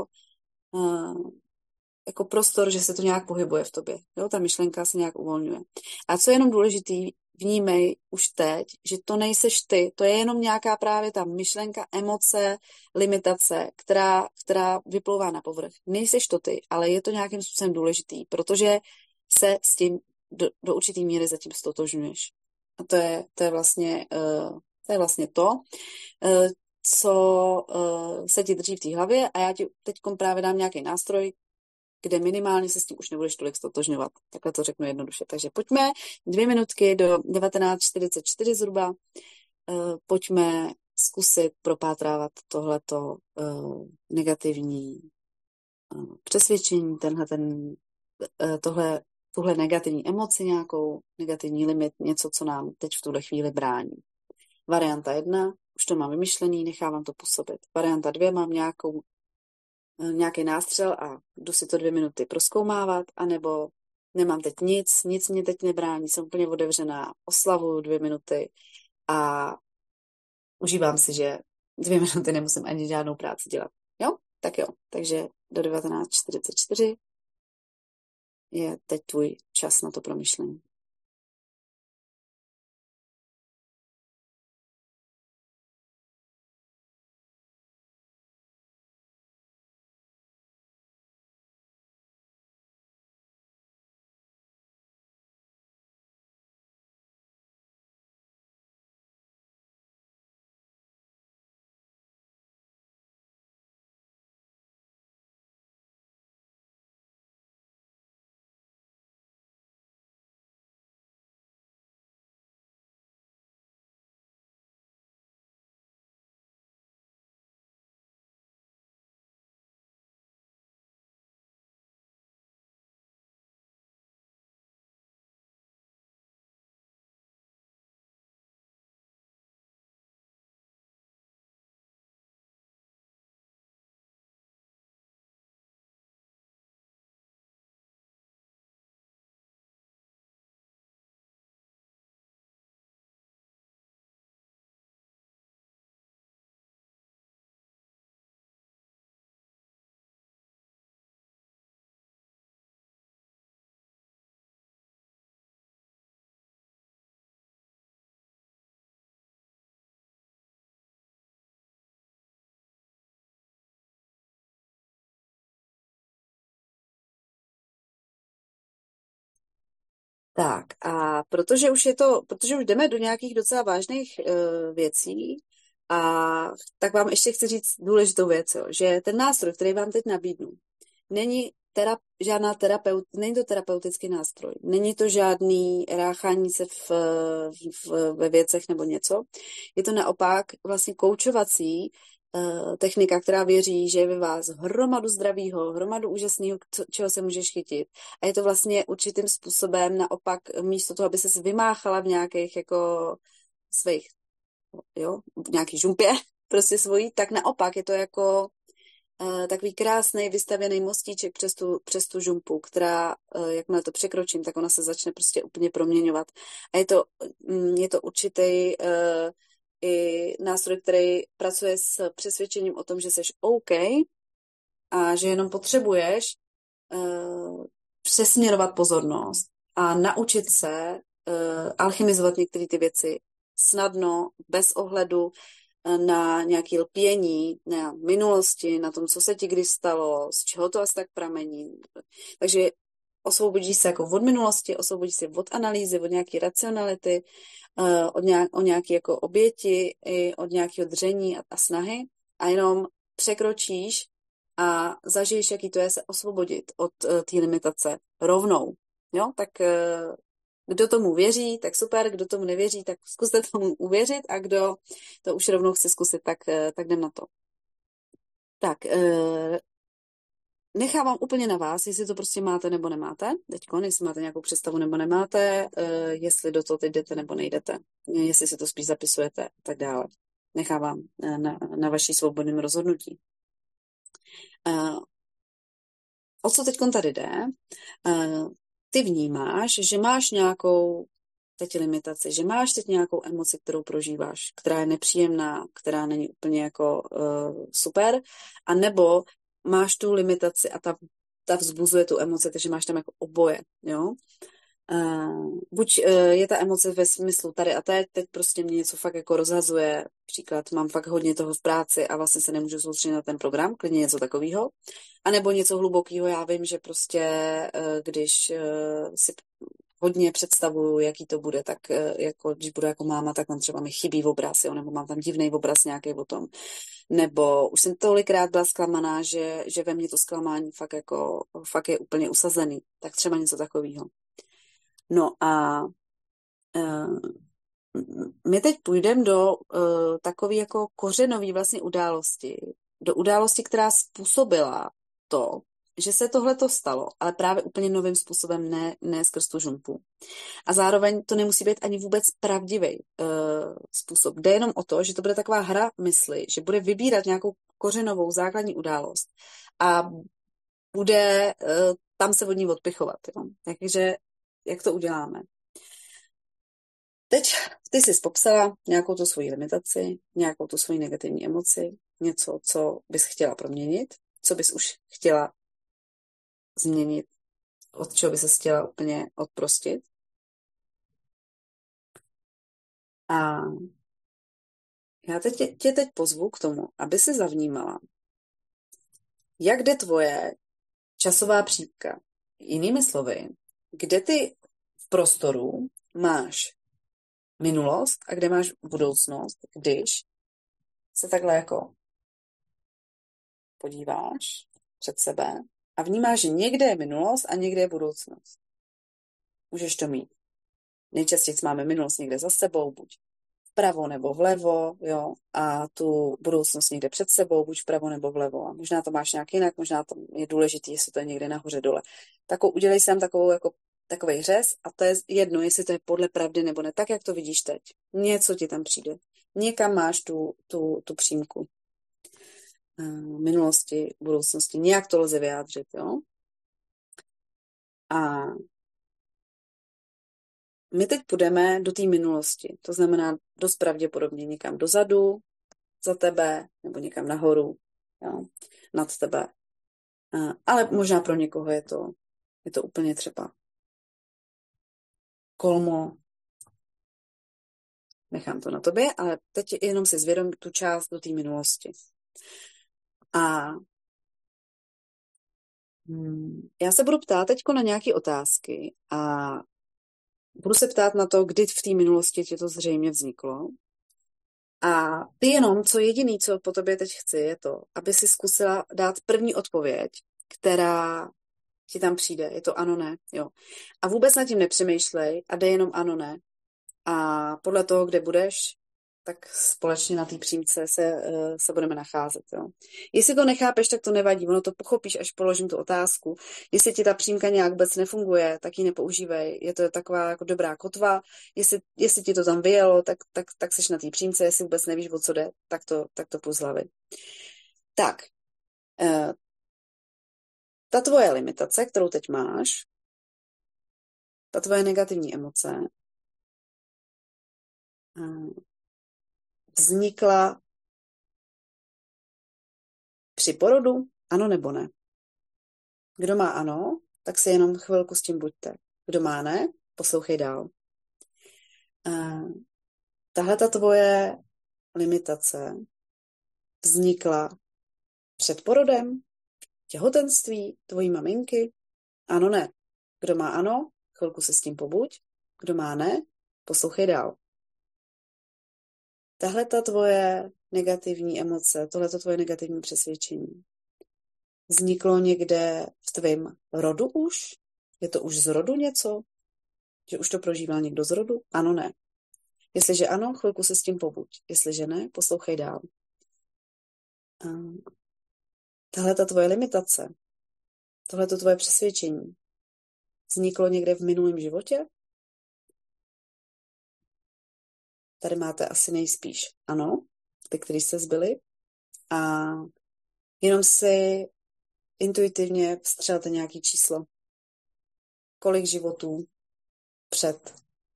jako prostor, že se to nějak pohybuje v tobě. Jo? Ta myšlenka se nějak uvolňuje. A co je jenom důležitý, vnímej už teď, že to nejseš ty, to je jenom nějaká právě ta myšlenka, emoce, limitace, která vyplouvá na povrch. Nejseš to ty, ale je to nějakým způsobem důležitý, protože se s tím do určitý míry zatím stotožňuješ. A to je vlastně to, co se ti drží v té hlavě a já ti teď právě dám nějaký nástroj, kde minimálně se s tím už nebudeš tolik stotožňovat. Takhle to řeknu jednoduše. Takže pojďme 2 minutky do 19:44 zhruba. Pojďme zkusit propátrávat tohleto negativní přesvědčení, tuhle negativní emoci nějakou, negativní limit, něco, co nám teď v tuhle chvíli brání. Varianta 1, už to mám vymyšlený, nechávám to působit. Varianta 2, mám nějaký nástřel a jdu si to 2 minuty prozkoumávat, anebo nemám teď nic mě teď nebrání, jsem úplně otevřená, oslavuju 2 minuty a užívám si, že 2 minuty nemusím ani žádnou práci dělat. Jo? Tak jo. Takže do 19:44 je teď tvůj čas na to promyšlení. Tak a protože už jdeme do nějakých docela vážných věcí, a tak vám ještě chci říct důležitou věc, jo, že ten nástroj, který vám teď nabídnu, není není to terapeutický nástroj, není to žádný ráchání se ve věcech nebo něco. Je to naopak vlastně koučovací technika, která věří, že je ve vás hromadu zdravýho, hromadu úžasného, čeho se můžeš chytit. A je to vlastně určitým způsobem naopak místo toho, aby ses vymáchala v nějakých jako svých, jo, v nějaký žumpě prostě svojí, tak naopak je to jako takový krásný vystavěný mostíček přes tu žumpu, která, jakmile to překročím, tak ona se začne prostě úplně proměňovat. A je to určitý i nástroj, který pracuje s přesvědčením o tom, že jsi OK a že jenom potřebuješ přesměrovat pozornost a naučit se alchymizovat některé ty věci snadno, bez ohledu na nějaké lpění, na minulosti, na tom, co se ti kdy stalo, z čeho to asi tak pramení. Takže osvobodíš se jako od minulosti, osvobodíš se od analýzy, od nějaké racionality, od nějaké jako oběti, i od nějakého dření a snahy a jenom překročíš a zažiješ, jaký to je se osvobodit od té limitace rovnou. Jo? Tak kdo tomu věří, tak super, kdo tomu nevěří, tak zkuste tomu uvěřit a kdo to už rovnou chce zkusit, tak jdem na to. Tak, nechávám úplně na vás, jestli to prostě máte nebo nemáte. Teďkon, jestli máte nějakou představu nebo nemáte, jestli do toho teď jdete nebo nejdete, jestli si to spíš zapisujete a tak dále. Nechávám na vaší svobodném rozhodnutí. O co teďkon tady jde? Ty vnímáš, že máš nějakou teď limitaci, že máš teď nějakou emoci, kterou prožíváš, která je nepříjemná, která není úplně jako super, a nebo máš tu limitaci a ta vzbuzuje tu emoci, takže máš tam jako oboje, jo. Buď je ta emoce ve smyslu tady a teď prostě mě něco fakt jako rozhazuje, příklad, mám fakt hodně toho v práci a vlastně se nemůžu soustředit na ten program, klidně něco takového, anebo něco hlubokého, já vím, že prostě když si hodně představuju, jaký to bude, tak jako když budu jako máma, tak tam třeba mi chybí obraz, jo, nebo mám tam divný obraz nějaký o tom, nebo už jsem tolikrát byla zklamaná, že ve mně to zklamání fakt je úplně usazený, tak třeba něco takového. No a my teď půjdeme do takové jako kořenové vlastně události, do události, která způsobila to, že se tohleto stalo, ale právě úplně novým způsobem, ne skrz tu žumpu. A zároveň to nemusí být ani vůbec pravdivý způsob. Jde jenom o to, že to bude taková hra mysli, že bude vybírat nějakou kořenovou základní událost a bude tam se od ní odpichovat. Jo? Takže jak to uděláme? Teď ty jsi popsala nějakou tu svoji limitaci, nějakou tu svoji negativní emoci, něco, co bys chtěla proměnit, co bys už chtěla změnit, od čeho bys se chtěla úplně odprostit. A já tě teď pozvu k tomu, aby si zavnímala, jak jde tvoje časová přípka. Jinými slovy, kde ty v prostoru máš minulost a kde máš budoucnost, když se takhle jako podíváš před sebe a vnímáš, že někde je minulost a někde je budoucnost. Můžeš to mít. Nejčastěji máme minulost někde za sebou, buď vpravo nebo vlevo, jo, a tu budoucnost někde před sebou, buď vpravo nebo vlevo. A možná to máš nějak jinak, možná to je důležité, jestli to je někde nahoře dole. Udělej si tam takovej řez a to je jedno, jestli to je podle pravdy nebo ne, tak jak to vidíš teď. Něco ti tam přijde. Někam máš tu přímku. Minulosti, budoucnosti. Nějak to lze vyjádřit, jo. A my teď půjdeme do té minulosti. To znamená dost pravděpodobně někam dozadu, za tebe, nebo někam nahoru, jo, nad tebe. Ale možná pro někoho je to úplně třeba kolmo. Nechám to na tobě, ale teď jenom si zvědom tu část do té minulosti. A já se budu ptát teďko na nějaké otázky a budu se ptát na to, kdy v té minulosti ti to zřejmě vzniklo. A ty jenom, co po tobě teď chci, je to, aby si zkusila dát první odpověď, která ti tam přijde. Je to ano, ne, jo. A vůbec nad tím nepřemýšlej a dej jenom ano, ne. A podle toho, kde budeš, tak společně na té přímce se budeme nacházet. Jo. Jestli to nechápeš, tak to nevadí, ono to pochopíš, až položím tu otázku. Jestli ti ta přímka nějak vůbec nefunguje, tak ji nepoužívej. Je to taková jako dobrá kotva. Jestli ti to tam vyjelo, tak seš na té přímce. Jestli vůbec nevíš, o co jde, tak to půjď z hlavy. Tak, ta tvoje limitace, kterou teď máš, ta tvoje negativní emoce, vznikla při porodu? Ano nebo ne? Kdo má ano, tak si jenom chvilku s tím buďte. Kdo má ne, poslouchej dál. Tahle ta tvoje limitace vznikla před porodem, těhotenství, tvojí maminky? Ano, ne. Kdo má ano, chvilku se s tím pobuď. Kdo má ne, poslouchej dál. Tahle ta tvoje negativní emoce, tohleto tvoje negativní přesvědčení vzniklo někde v tvém rodu už? Je to už z rodu něco? Že už to prožíval někdo z rodu? Ano, ne. Jestliže ano, chvilku se s tím pobuď. Jestliže ne, poslouchej dál. tahle ta tvoje limitace, tohle to tvoje přesvědčení vzniklo někde v minulém životě? Tady máte asi nejspíš ano, ty, který jste zbyli. A jenom si intuitivně vstřelte nějaký číslo. Kolik životů před,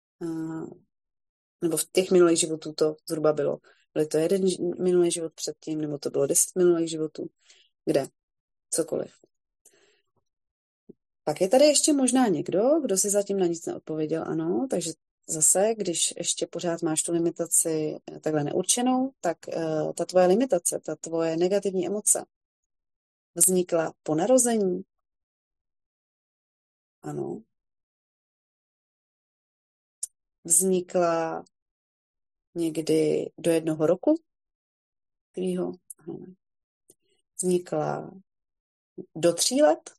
nebo v těch minulých životů to zhruba bylo. Byly to jeden minulý život předtím, nebo to bylo 10 minulých životů. Kde? Cokoliv. Pak je tady ještě možná někdo, kdo si zatím na nic neodpověděl, ano, takže zase, když ještě pořád máš tu limitaci takhle neurčenou, tak ta tvoje limitace, ta tvoje negativní emoce vznikla po narození. Ano. Vznikla někdy do 1 roku tvýho. Ano. Vznikla do 3 let.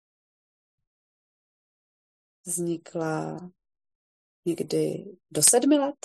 Vznikla někdy do 7 let.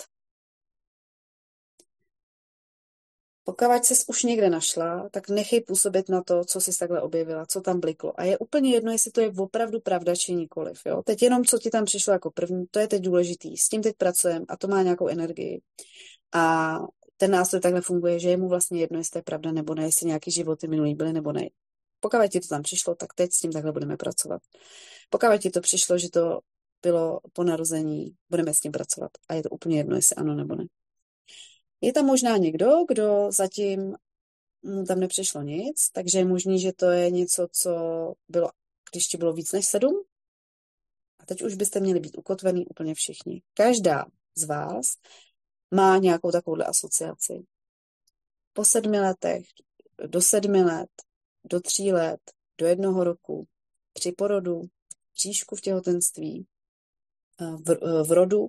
Pokud ses už někde našla, tak nechej působit na to, co jsi takhle objevila, co tam bliklo. A je úplně jedno, jestli to je opravdu pravda, či nikoliv. Jo? Teď jenom, co ti tam přišlo jako první, to je teď důležitý. S tím teď pracujeme a to má nějakou energii. A ten nástroj takhle funguje, že je mu vlastně jedno, jestli to je pravda nebo ne, jestli nějaký životy minulý byly nebo ne. Pokud ti to tam přišlo, tak teď s tím takhle budeme pracovat. Pokud ti to přišlo, že to bylo po narození, budeme s tím pracovat. A je to úplně jedno, jestli ano nebo ne. Je tam možná někdo, kdo zatím mu tam nepřišlo nic, takže je možný, že to je něco, co bylo, když ti bylo víc než 7. A teď už byste měli být ukotvený úplně všichni. Každá z vás má nějakou takovouhle asociaci. Po 7 letech, do 7 let, do 3 let, do 1 roku, při porodu, v bříšku v těhotenství, v rodu,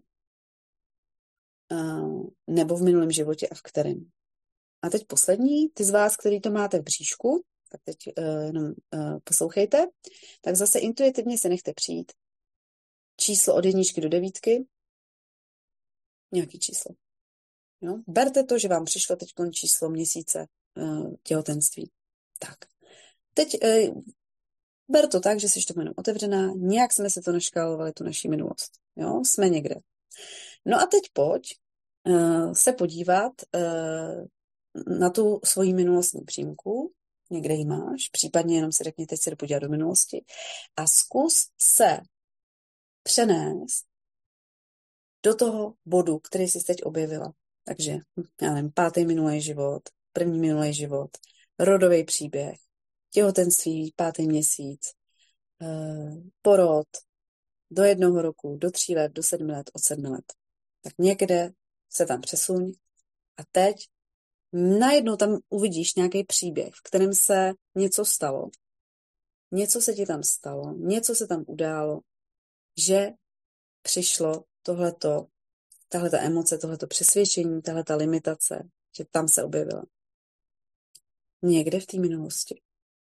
nebo v minulém životě a v kterém. A teď poslední, ty z vás, který to máte v bříšku, tak teď jenom poslouchejte, tak zase intuitivně se nechte přijít. Číslo od 1 do 9, nějaký číslo. Jo? Berte to, že vám přišlo teď číslo měsíce těhotenství. Tak. Teď ber to tak, že jsi tomu jenom otevřená, nějak jsme se to naškálovali, tu naši minulost. Jo? Jsme někde. No a teď pojď se podívat na tu svoji minulostní přímku, někde ji máš, případně jenom si řekni, teď se podívat do minulosti a zkus se přenést do toho bodu, který jsi teď objevila. Takže, já nevím, 5. minulý život, 1. minulý život, rodový příběh, těhotenství, 5. měsíc, porod, do 1 roku, do 3 let, do 7 let, od 7 let. Tak někde se tam přesuň a teď najednou tam uvidíš nějaký příběh, v kterém se něco stalo, něco se ti tam stalo, něco se tam událo, že přišlo tahleta emoce, tohleto přesvědčení, tahleta limitace, že tam se objevila. Někde v té minulosti.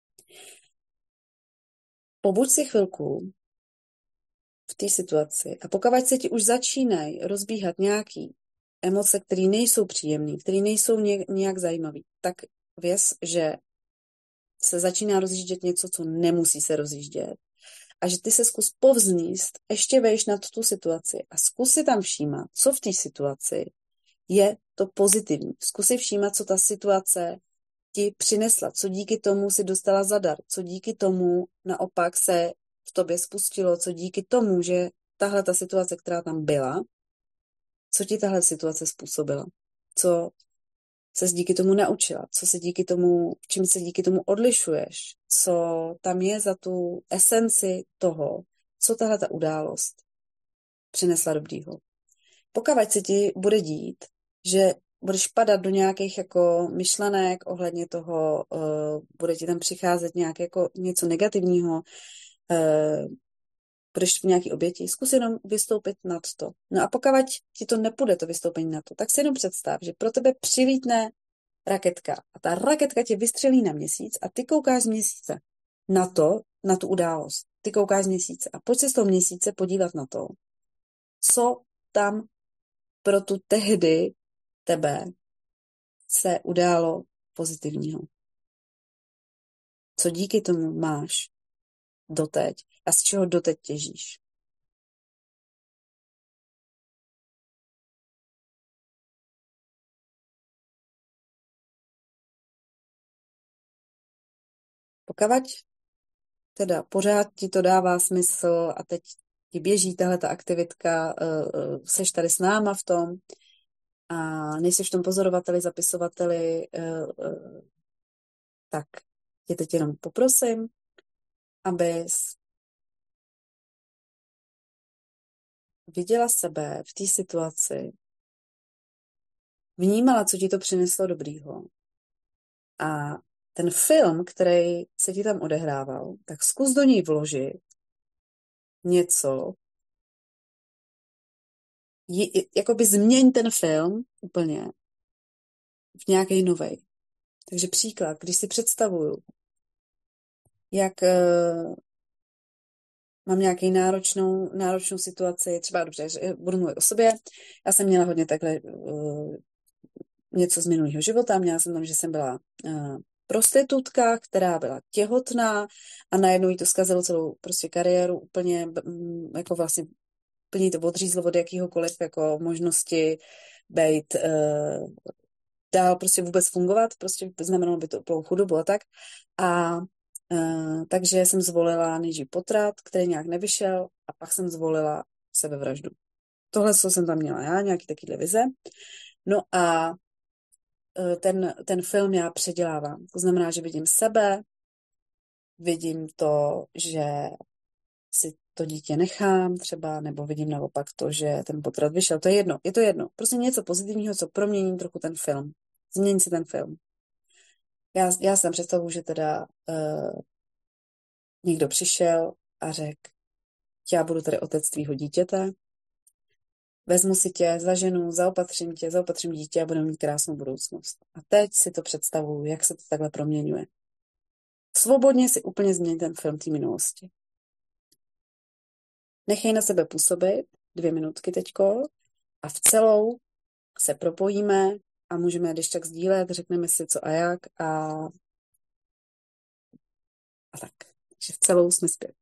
Pobuď si chvilku v té situaci a pokud se ti už začínají rozbíhat nějaký emoce, které nejsou příjemné, které nejsou nějak zajímavé, tak věz, že se začíná rozjíždět něco, co nemusí se rozjíždět a že ty se zkus povzníst, ještě vejš nad tu situaci a zkus si tam všímat, co v té situaci je to pozitivní. Zkus si všímat, co ta situace ti přinesla, co díky tomu si dostala zadar, co díky tomu naopak se v tobě spustilo, co díky tomu, že tahle ta situace, která tam byla, co ti tahle situace způsobila, co se díky tomu naučila, co se díky tomu, čím se díky tomu odlišuješ, co tam je za tu esenci toho, co tahle ta událost přinesla dobrýho. Pokud se ti bude dít, že budeš padat do nějakých jako myšlenek ohledně toho, bude ti tam přicházet nějak jako něco negativního, budeš v nějaký oběti, zkus jenom vystoupit nad to. No a pokud ti to nepůjde, to vystoupení na to, tak si jenom představ, že pro tebe přilítne raketka a ta raketka tě vystřelí na měsíc a ty koukáš z měsíce na tu událost. Ty koukáš z měsíce a pojď se z toho měsíce podívat na to, co tam pro tu tehdy tebe se událo pozitivního. Co díky tomu máš doteď a z čeho doteď těžíš. Pokud teda pořád ti to dává smysl a teď ti běží tahle ta aktivitka, seš tady s náma v tom a nejsi v tom pozorovateli, zapisovateli, tak tě teď jenom poprosím, abys viděla sebe v té situaci, vnímala, co ti to přineslo dobrýho. A ten film, který se ti tam odehrával, tak zkus do něj vložit něco, jakoby změň ten film úplně v nějaký novej. Takže příklad, když si představuju, jak mám nějaký náročnou situaci, třeba dobře, budu mluvit o sobě, já jsem měla hodně takhle něco z minulého života, měla jsem tam, že jsem byla prostitutka, která byla těhotná a najednou jí to zkazilo celou prostě kariéru úplně, jako vlastně plně to odřízlo od jakýhokoliv jako možnosti být dál prostě vůbec fungovat, prostě znamenalo by to úplnou chudobu a tak. A takže jsem zvolila nejdřív potrat, který nějak nevyšel a pak jsem zvolila sebevraždu. Tohle, co jsem tam měla já, nějaký takovýhle vize. No a ten film já předělávám. To znamená, že vidím sebe, vidím to, že si to dítě nechám třeba, nebo vidím naopak to, že ten potrat vyšel. To je jedno, je to jedno. Prostě něco pozitivního, co promění trochu ten film. Změň si ten film. Já jsem představuji, že teda někdo přišel a řekl, já budu tady otec tvýho dítěte, vezmu si tě, zaženu, zaopatřím dítě a budeme mít krásnou budoucnost. A teď si to představuju, jak se to takhle proměňuje. Svobodně si úplně změň ten film té minulosti. Nechej na sebe působit 2 minutky teďko a v celou se propojíme a můžeme když tak sdílet, řekneme si co a jak a tak. Takže v celou jsme zpět.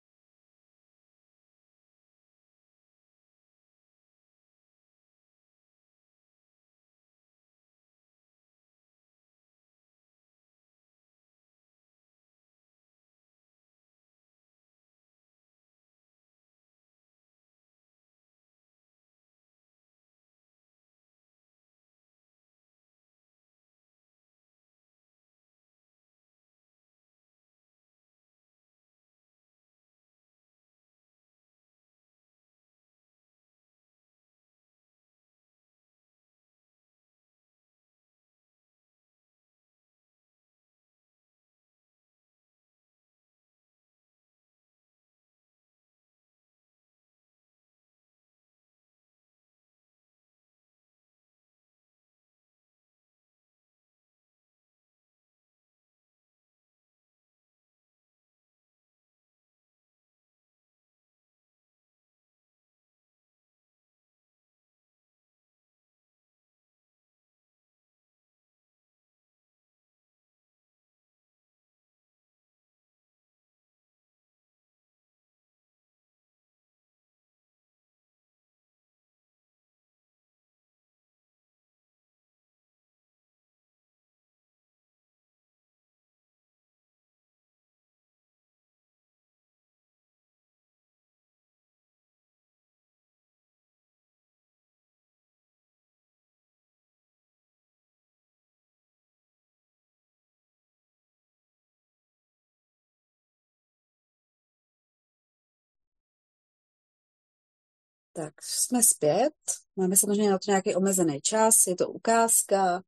Tak jsme zpět. Máme samozřejmě na to nějaký omezený čas, je to ukázka,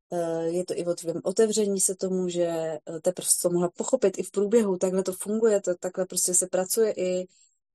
je to i o tvém otevření se tomu, že teprve to mohla pochopit i v průběhu, takhle to funguje, takhle prostě se pracuje i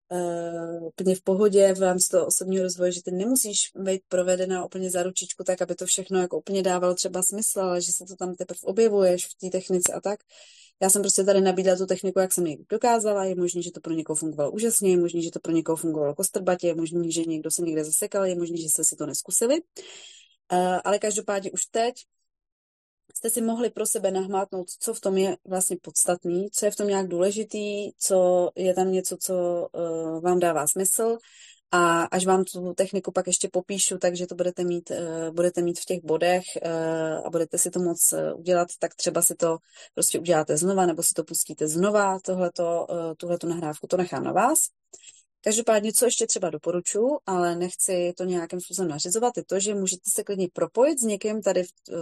úplně v pohodě v rámci toho osobního rozvoje, že ty nemusíš být provedena úplně za ručičku tak, aby to všechno jako úplně dávalo třeba smysl, ale že se to tam teprve objevuješ v té technice a tak. Já jsem prostě tady nabídla tu techniku, jak jsem ji dokázala, je možné, že to pro někoho fungovalo úžasně, je možné, že to pro někoho fungovalo kostrbatě, je možné, že někdo se někde zasekal, je možné, že jste si to neskusili. Ale každopádně už teď jste si mohli pro sebe nahmátnout, co v tom je vlastně podstatný, co je v tom nějak důležitý, co je tam něco, co vám dává smysl. A až vám tu techniku pak ještě popíšu, takže to budete mít v těch bodech a budete si to moc udělat, tak třeba si to prostě uděláte znova, nebo si to pustíte znova, tuhletu nahrávku, to nechám na vás. Každopádně, co ještě třeba doporučuji, ale nechci to nějakým způsobem nařizovat, je to, že můžete se klidně propojit s někým tady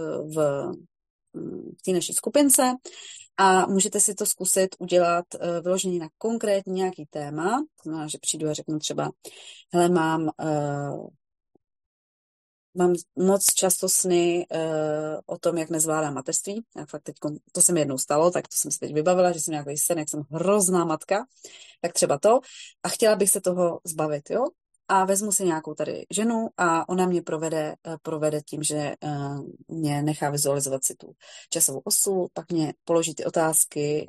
v té naší skupince a můžete si to zkusit udělat vyloženě na konkrétní nějaký téma. To znamená, že přijdu a řeknu třeba, hele, mám moc často sny o tom, jak nezvládám mateřství. Já fakt teď, to se mi jednou stalo, tak to jsem si teď vybavila, že jsem nějaký sen, jak jsem hrozná matka, tak třeba to. A chtěla bych se toho zbavit, jo? A vezmu si nějakou tady ženu a ona mě provede tím, že mě nechá vizualizovat si tu časovou osu, pak mě položí ty otázky,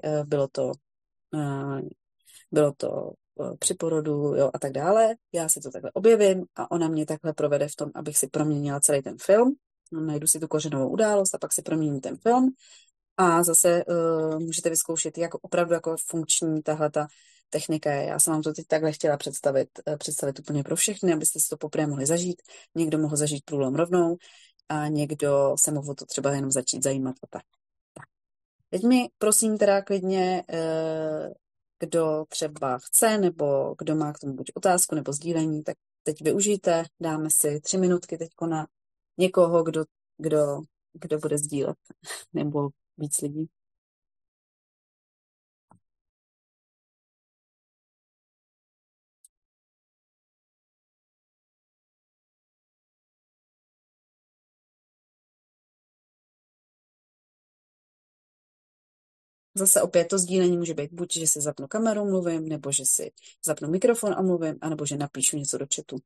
bylo to při porodu, jo, a tak dále. Já si to takhle objevím a ona mě takhle provede v tom, abych si proměnila celý ten film. Najdu si tu kořenovou událost a pak si proměním ten film. A zase můžete vyzkoušet, jak opravdu jako funkční tahleta technika je. Já jsem vám to teď takhle chtěla představit úplně pro všechny, abyste si to poprvé mohli zažít. Někdo mohl zažít průlom rovnou a někdo se mohl to třeba jenom začít zajímat a tak. Teď mi prosím teda klidně, kdo třeba chce, nebo kdo má k tomu buď otázku, nebo sdílení, tak teď využijte, dáme si 3 minutky teďko na někoho, kdo bude sdílet, nebo víc lidí. Zase opět to sdílení může být buď, že si zapnu kameru, mluvím, nebo že si zapnu mikrofon a mluvím, anebo že napíšu něco do chatu.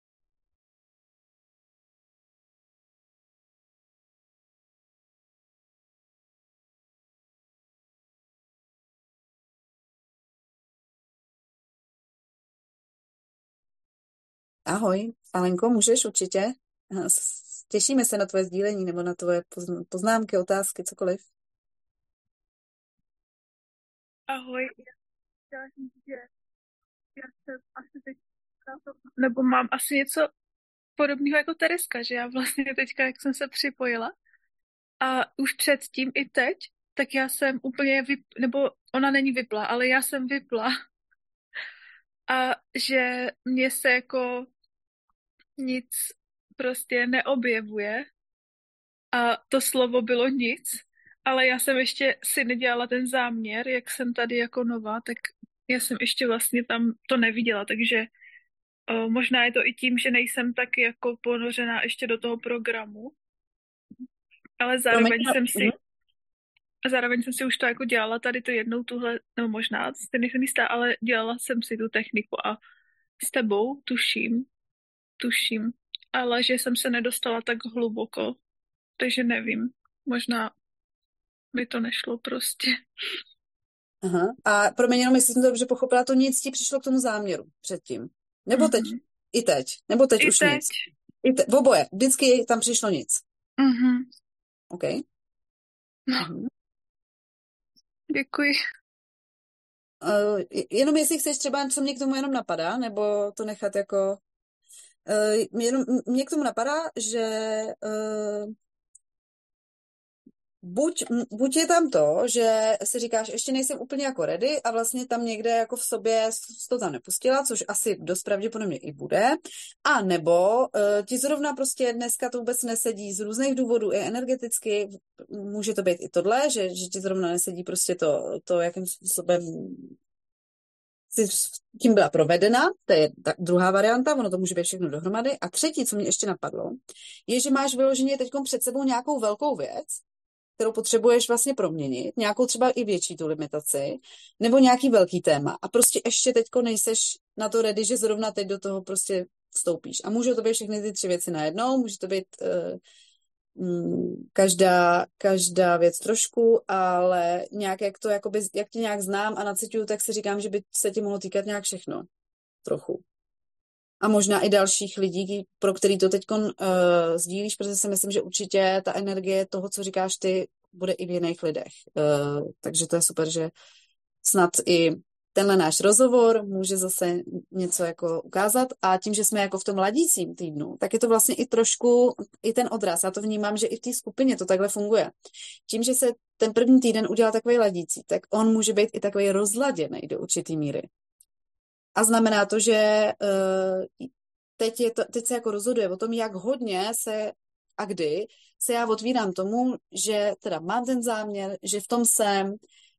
Ahoj, Alenko, můžeš určitě? Těšíme se na tvoje sdílení nebo na tvoje poznámky, otázky, cokoliv. Ahoj, já říct, že já jsem asi teď, nebo mám asi něco podobného jako Tereska, že já vlastně teďka, jak jsem se připojila a už předtím i teď, tak já jsem úplně nebo ona není vypla, ale já jsem vypla a že mě se jako nic prostě neobjevuje a to slovo bylo nic, ale já jsem ještě si nedělala ten záměr, jak jsem tady jako nová, tak já jsem ještě vlastně tam to neviděla, takže možná je to i tím, že nejsem tak jako ponořená ještě do toho programu, ale zároveň jsem si už to jako dělala tady to jednou tuhle, no možná, si nejsem jistá, ale dělala jsem si tu techniku a s tebou tuším, ale že jsem se nedostala tak hluboko, takže nevím, možná mi to nešlo prostě. Aha. A pro mě jenom, jestli jsem to dobře pochopila, to nic ti přišlo k tomu záměru předtím. Nebo teď? I teď? Nebo teď I už teď. nic? V oboje. Vždycky tam přišlo nic. OK. No. Děkuji. Jenom jestli chceš třeba, co mě k tomu jenom napadá, nebo to nechat jako... jenom mě k tomu napadá, že buď je tam to, že si říkáš, ještě nejsem úplně jako ready a vlastně tam někde jako v sobě to tam nepustila, což asi dost pravděpodobně i bude, a nebo ti zrovna prostě dneska to vůbec nesedí z různých důvodů, i energeticky, může to být i tohle, že ti zrovna nesedí prostě to jakým způsobem si tím byla provedena, to je ta druhá varianta, ono to může být všechno dohromady. A třetí, co mě ještě napadlo, je, že máš vyloženě teď před sebou nějakou velkou věc, kterou potřebuješ vlastně proměnit, nějakou třeba i větší tu limitaci, nebo nějaký velký téma. A prostě ještě teďko nejseš na to ready, že zrovna teď do toho prostě vstoupíš. A můžou to být všechny ty 3 věci najednou, může to být každá věc trošku, ale nějak jak tě nějak znám a nacituju, tak si říkám, že by se ti mohlo týkat nějak všechno. Trochu. a možná i dalších lidí, pro který to teď sdílíš, protože si myslím, že určitě ta energie toho, co říkáš ty, bude i v jiných lidech. Takže to je super, že snad i tenhle náš rozhovor může zase něco jako ukázat a tím, že jsme jako v tom ladícím týdnu, tak je to vlastně i trošku i ten odraz. Já to vnímám, že i v té skupině to takhle funguje. Tím, že se ten první týden udělá takový ladící, tak on může být i takový rozladěný do určitý míry. A znamená to, že teď se jako rozhoduje o tom, jak hodně se a kdy se já otvírám tomu, že teda mám ten záměr, že v tom jsem,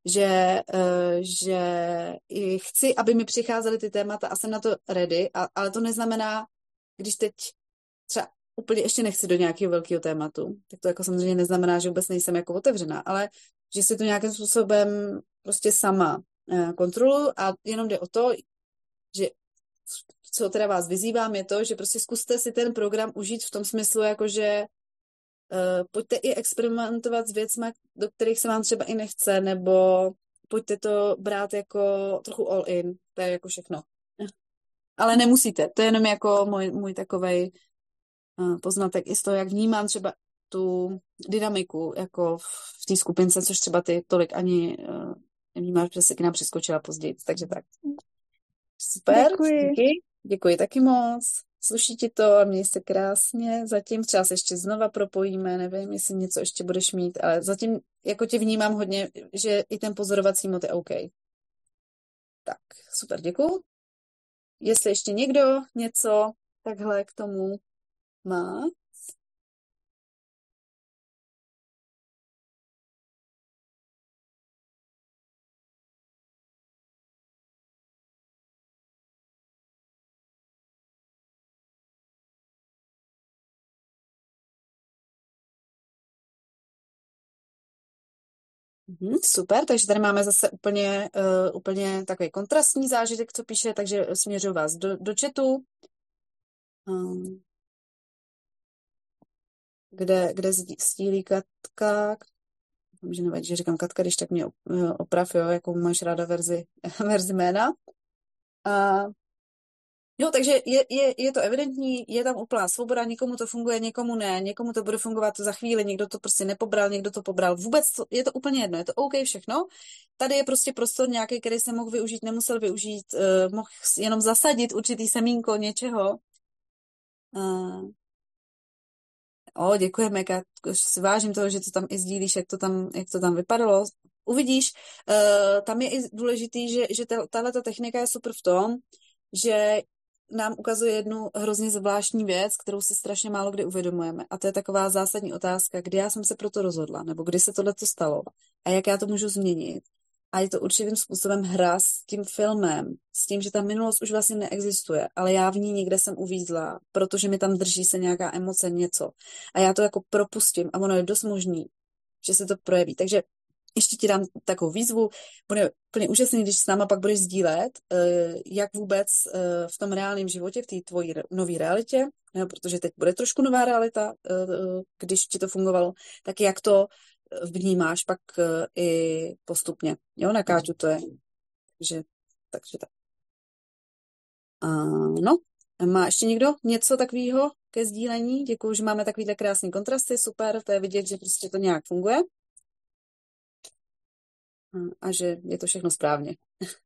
že i chci, aby mi přicházely ty témata a jsem na to ready, ale to neznamená, když teď třeba úplně ještě nechci do nějakého velkého tématu, tak to jako samozřejmě neznamená, že vůbec nejsem jako otevřená, ale že si to nějakým způsobem prostě sama kontroluji a jenom jde o to, že co teda vás vyzývám, je to, že prostě zkuste si ten program užít v tom smyslu, jakože pojďte i experimentovat s věcmi, do kterých se vám třeba i nechce, nebo pojďte to brát jako trochu all in, to je jako všechno. Ale nemusíte, to je jenom jako můj takovej poznatek i z toho, jak vnímám třeba tu dynamiku jako v té skupince, což třeba ty tolik ani nevnímáš, protože jsi k nám přeskočila později, takže tak. Super, Děkuji. díky. Děkuji taky moc. Sluší ti to a měj se krásně. Zatím třeba se ještě znova propojíme, nevím, jestli něco ještě budeš mít, ale zatím jako tě vnímám hodně, že i ten pozorovací mod je OK. Tak, super, děkuji. Jestli ještě někdo něco takhle k tomu má. Super, takže tady máme zase úplně takový kontrastní zážitek, co píše, takže směřuji vás do chatu, kde sdílí Katka, že nevadí, že říkám Katka, když tak mě oprav, jo, jakou máš ráda verzi jména. Jo, takže je to evidentní, je tam úplná svoboda, někomu to funguje, někomu ne, někomu to bude fungovat za chvíli, někdo to prostě nepobral, někdo to pobral. Vůbec je to úplně jedno, je to OK všechno. Tady je prostě prostor nějaký, který se mohl využít, nemusel využít, mohl jenom zasadit určitý semínko něčeho. Děkujeme, Katko, si vážím toho, že to tam i sdílíš, jak to tam vypadalo. Uvidíš, tam je i důležitý, že tahleta technika je super v tom, že nám ukazuje jednu hrozně zvláštní věc, kterou si strašně málo kdy uvědomujeme. A to je taková zásadní otázka, kdy já jsem se pro to rozhodla, nebo kdy se tohleto stalo a jak já to můžu změnit. A je to určitým způsobem hra s tím filmem, s tím, že ta minulost už vlastně neexistuje, ale já v ní někde jsem uvízla, protože mi tam drží se nějaká emoce, něco. A já to jako propustím a ono je dost možný, že se to projeví. Takže ještě ti dám takovou výzvu. Bude úplně úžasný, když s náma pak budeš sdílet, jak vůbec v tom reálném životě, v té tvojí nové realitě, protože teď bude trošku nová realita, když ti to fungovalo, tak jak to vnímáš pak i postupně. Jo, na Káťu to je. Takže tak. No, má ještě někdo něco takového ke sdílení? Děkuju, že máme takovýhle krásný kontrasty, super, to je vidět, že prostě to nějak funguje a že je to všechno správně.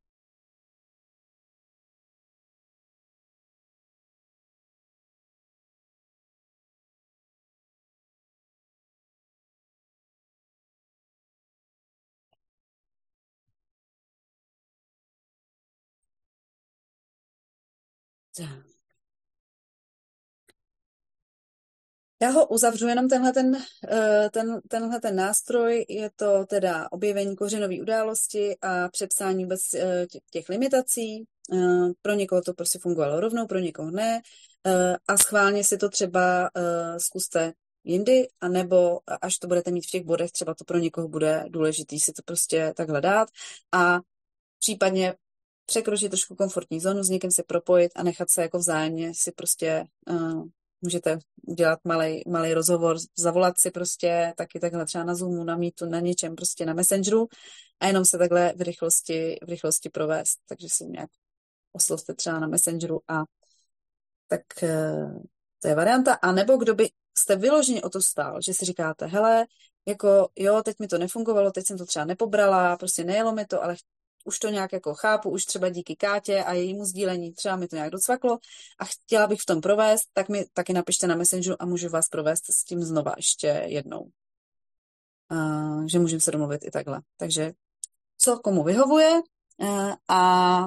Já ho uzavřu jenom tenhle ten nástroj, je to teda objevení kořenové události a přepsání vůbec těch limitací. Pro někoho to prostě fungovalo rovnou, pro někoho ne. A schválně si to třeba zkuste jindy, anebo až to budete mít v těch bodech, třeba to pro někoho bude důležitý si to prostě takhle dát a případně překročit trošku komfortní zónu, s někým se propojit a nechat se jako vzájemně si prostě můžete udělat malý rozhovor, zavolat si prostě taky takhle třeba na Zoomu, na Meetu, na něčem, prostě na Messengeru a jenom se takhle v rychlosti provést. Takže si nějak oslovte třeba na Messengeru a Tak to je varianta. A nebo kdo by jste vyloženě o to stál, že si říkáte, hele, jako jo, teď mi to nefungovalo, teď jsem to třeba nepobrala, prostě nejelo mi to, ale už to nějak jako chápu, už třeba díky Kátě a jejímu sdílení třeba mi to nějak docvaklo a chtěla bych v tom provést, tak mi taky napište na Messengeru a můžu vás provést s tím znova ještě jednou. Že můžeme se domluvit i takhle. Takže co komu vyhovuje a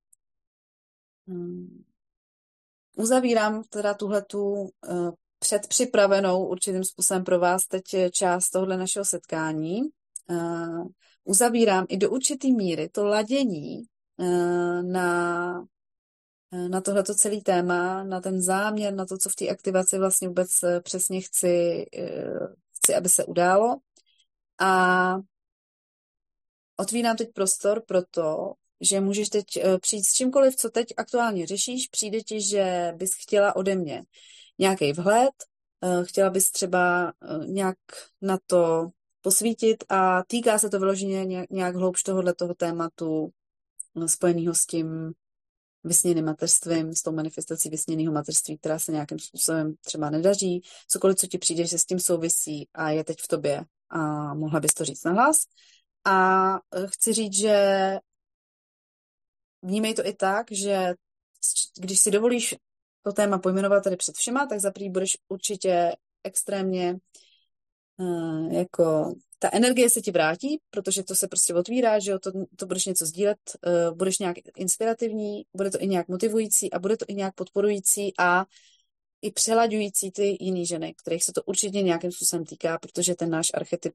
uzavírám teda tuhletu předpřipravenou určitým způsobem pro vás teď část tohle našeho setkání. Uzavírám i do určitý míry to ladění na tohleto celé téma, na ten záměr, na to, co v té aktivaci vlastně vůbec přesně chci, aby se událo. A otvírám teď prostor pro to, že můžeš teď přijít s čímkoliv, co teď aktuálně řešíš, přijde ti, že bys chtěla ode mě nějaký vhled, chtěla bys třeba nějak na to posvítit a týká se to vyloženě nějak hloubš tohoto tématu spojeného s tím vysněným mateřstvím, s tou manifestací vysněného mateřství, která se nějakým způsobem třeba nedaří, cokoliv, co ti přijde, že s tím souvisí a je teď v tobě a mohla bys to říct nahlas. A chci říct, že vnímej to i tak, že když si dovolíš to téma pojmenovat tady před všema, tak za prvý budeš určitě extrémně jako ta energie se ti vrátí, protože to se prostě otvírá, že jo, to budeš něco sdílet, budeš nějak inspirativní, bude to i nějak motivující a bude to i nějak podporující a i přelaďující ty jiný ženy, kterých se to určitě nějakým způsobem týká, protože ten náš archetyp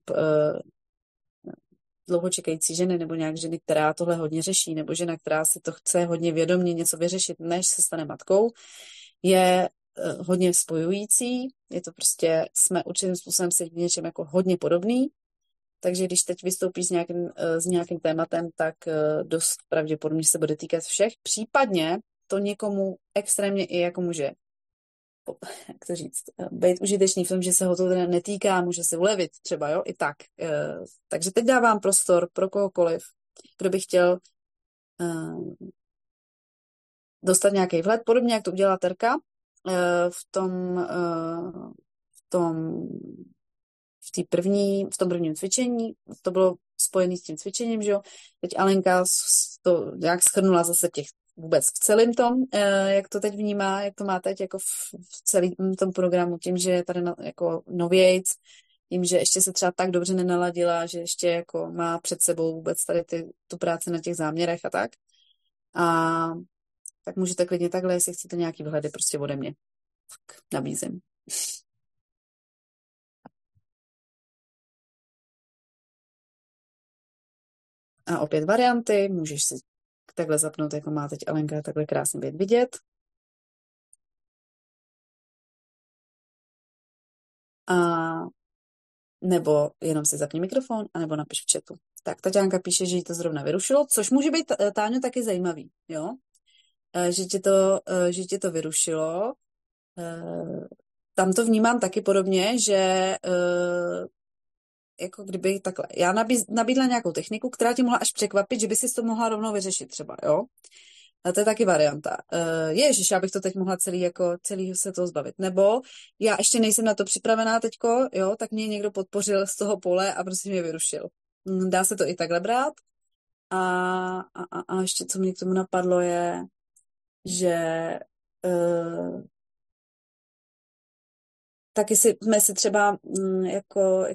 dlouho čekající ženy nebo nějak ženy, která tohle hodně řeší, nebo žena, která si to chce hodně vědomě něco vyřešit, než se stane matkou, je hodně spojující, je to jsme určitým způsobem si v něčem jako hodně podobný, takže když teď vystoupíš s nějakým tématem, tak dost pravděpodobně se bude týkat všech, případně to někomu extrémně i jako může jak to říct, být užitečný v tom, že se ho to teda netýká, může se ulevit třeba, jo, i tak. Takže teď dávám prostor pro kohokoliv, kdo by chtěl dostat nějaký vhled, podobně jak to udělala Terka v tom prvním cvičení, to bylo spojené s tím cvičením, že jo. Teď Alenka to nějak shrnula zase vůbec v celém tom, jak to teď vnímá, jak to má teď jako v celém tom programu, tím, že je tady jako novějc, tím, že ještě se třeba tak dobře nenaladila, že ještě jako má před sebou vůbec tady tu práci na těch záměrech a tak. A tak můžete klidně takhle, jestli chcete nějaký vhledy prostě ode mě. Tak nabízím. A opět varianty, můžeš si takhle zapnout, jako má teď Alenka, takhle krásně být vidět. A nebo jenom si zapni mikrofon, anebo napiš v chatu. Tak Taťánka píše, že jí to zrovna vyrušilo, což může být, Táňo, taky zajímavý, jo? Že tě to vyrušilo. Tam to vnímám taky podobně, že jako kdyby takhle, já nabídla nějakou techniku, která tě mohla až překvapit, že by si to mohla rovnou vyřešit třeba, jo? A to je taky varianta. Ježiš, já bych to teď mohla celý se toho zbavit. Nebo já ještě nejsem na to připravená teďko, jo, tak mě někdo podpořil z toho pole a prostě mě vyrušil. Dá se to i takhle brát. A ještě co mě k tomu napadlo je, že taky jsme si třeba jako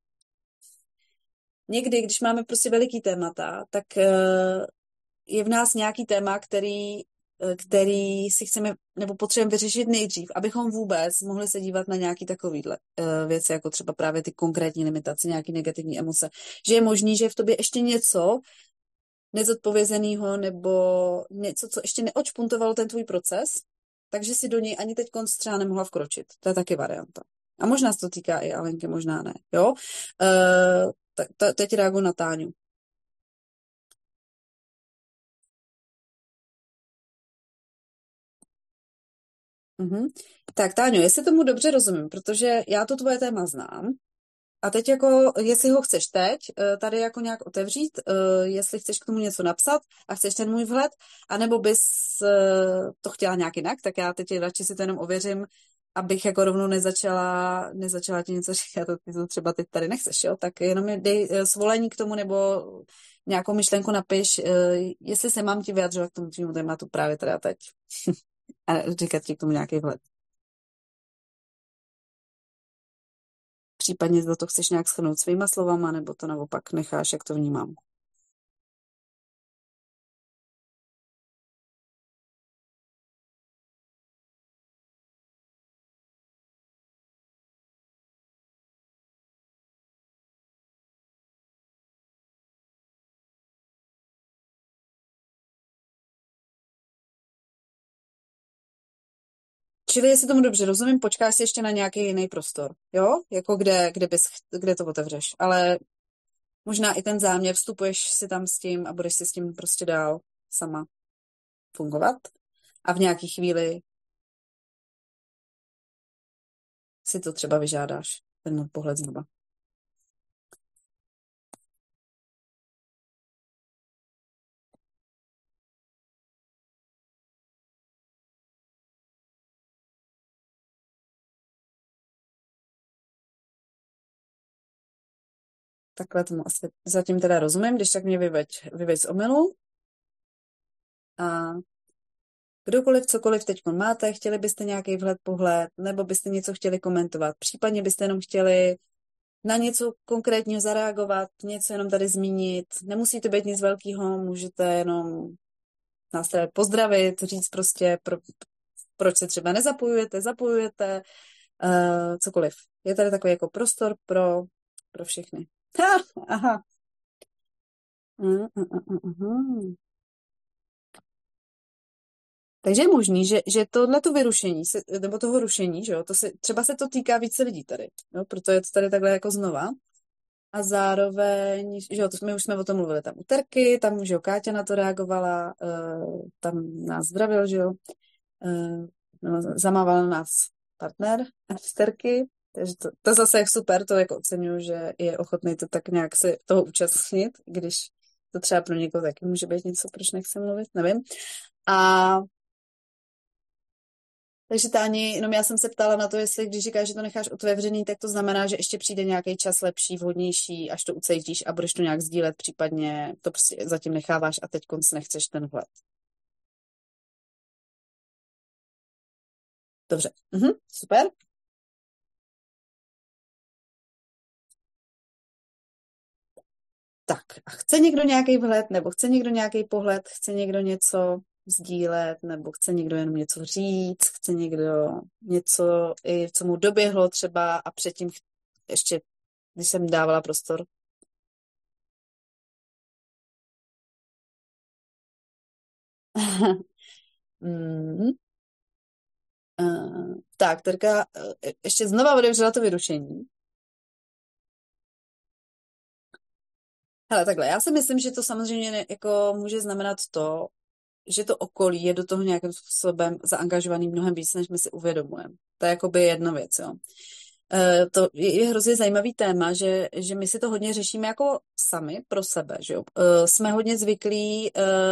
někdy, když máme prostě veliký témata, tak je v nás nějaký téma, který si chceme nebo potřebujeme vyřešit nejdřív, abychom vůbec mohli se dívat na nějaký takovýhle věci, jako třeba právě ty konkrétní limitace, nějaký negativní emoce. Že je možný, že je v tobě ještě něco nezodpovězeného nebo něco, co ještě neočpuntovalo ten tvůj proces, takže si do něj ani teď třeba nemohla vkročit. To je taky varianta. A možná se to týká i Alenky, možná ne. Jo? Teď reaguji na Táňu. Tak Táňo, jestli tomu dobře rozumím, protože já to tvoje téma znám A teď jako, jestli ho chceš teď tady jako nějak otevřít, jestli chceš k tomu něco napsat a chceš ten můj vhled, anebo bys to chtěla nějak jinak, tak já teď radši si to jenom ověřím, abych jako rovnou nezačala ti něco říkat, a ty to třeba teď tady nechceš, jo? Tak jenom mi dej svolení k tomu, nebo nějakou myšlenku napiš, jestli se mám ti vyjadřovat k tomu tvýmu tématu právě teda teď. A říkat ti k tomu nějaký vhled. Případně za to chceš nějak shrnout svýma slovama, nebo to naopak necháš, jak to vnímám. Čili, jestli tomu dobře rozumím, počkáš si ještě na nějaký jiný prostor, jo? Jako kde to otevřeš. Ale možná i ten záměr, vstupuješ si tam s tím a budeš si s tím prostě dál sama fungovat. A v nějaký chvíli si to třeba vyžádáš, ten pohled znova. Takhle tomu asi zatím teda rozumím, když tak mě vyveď z omylu. A kdokoliv, cokoliv teď máte, chtěli byste nějaký vhled, pohled, nebo byste něco chtěli komentovat, případně byste jenom chtěli na něco konkrétního zareagovat, něco jenom tady zmínit. Nemusí to být nic velkého, můžete jenom nás tady pozdravit, říct prostě, proč se třeba zapojujete, cokoliv. Je tady takový jako prostor pro všechny. Ha, aha. Takže je možný, že tohleto vyrušení, nebo toho rušení, že jo, třeba se to týká více lidí tady, jo, proto je to tady takhle jako znova. A zároveň, že jo, my už jsme o tom mluvili tam u Terky, tam, že jo, Káťa na to reagovala, tam nás zdravil, že jo, zamával nás partner z Terky, takže to zase je super, to jako oceňuju, že je ochotný to tak nějak se toho účastnit, když to třeba pro někoho taky může být něco, proč nechce mluvit, nevím. A takže Táni, jenom já jsem se ptala na to, jestli když říkáš, že to necháš otevřený, tak to znamená, že ještě přijde nějaký čas lepší, vhodnější, až to ucítíš a budeš to nějak sdílet, případně to prostě zatím necháváš a teď konc nechceš ten vhled. Dobře, super. Tak a chce někdo nějaký vhled, nebo chce někdo nějaký pohled, chce někdo něco sdílet, nebo chce někdo jenom něco říct, chce někdo něco, co mu doběhlo třeba a předtím ještě, když jsem dávala prostor. Tak, Terka ještě znova otevřela to vyrušení. Hele, takhle, já si myslím, že to samozřejmě jako může znamenat to, že to okolí je do toho nějakým způsobem zaangažovaný mnohem víc, než my si uvědomujeme. To je jakoby jedna věc, jo. To je hrozně zajímavý téma, že my si to hodně řešíme jako sami pro sebe, že jo. Jsme hodně zvyklí,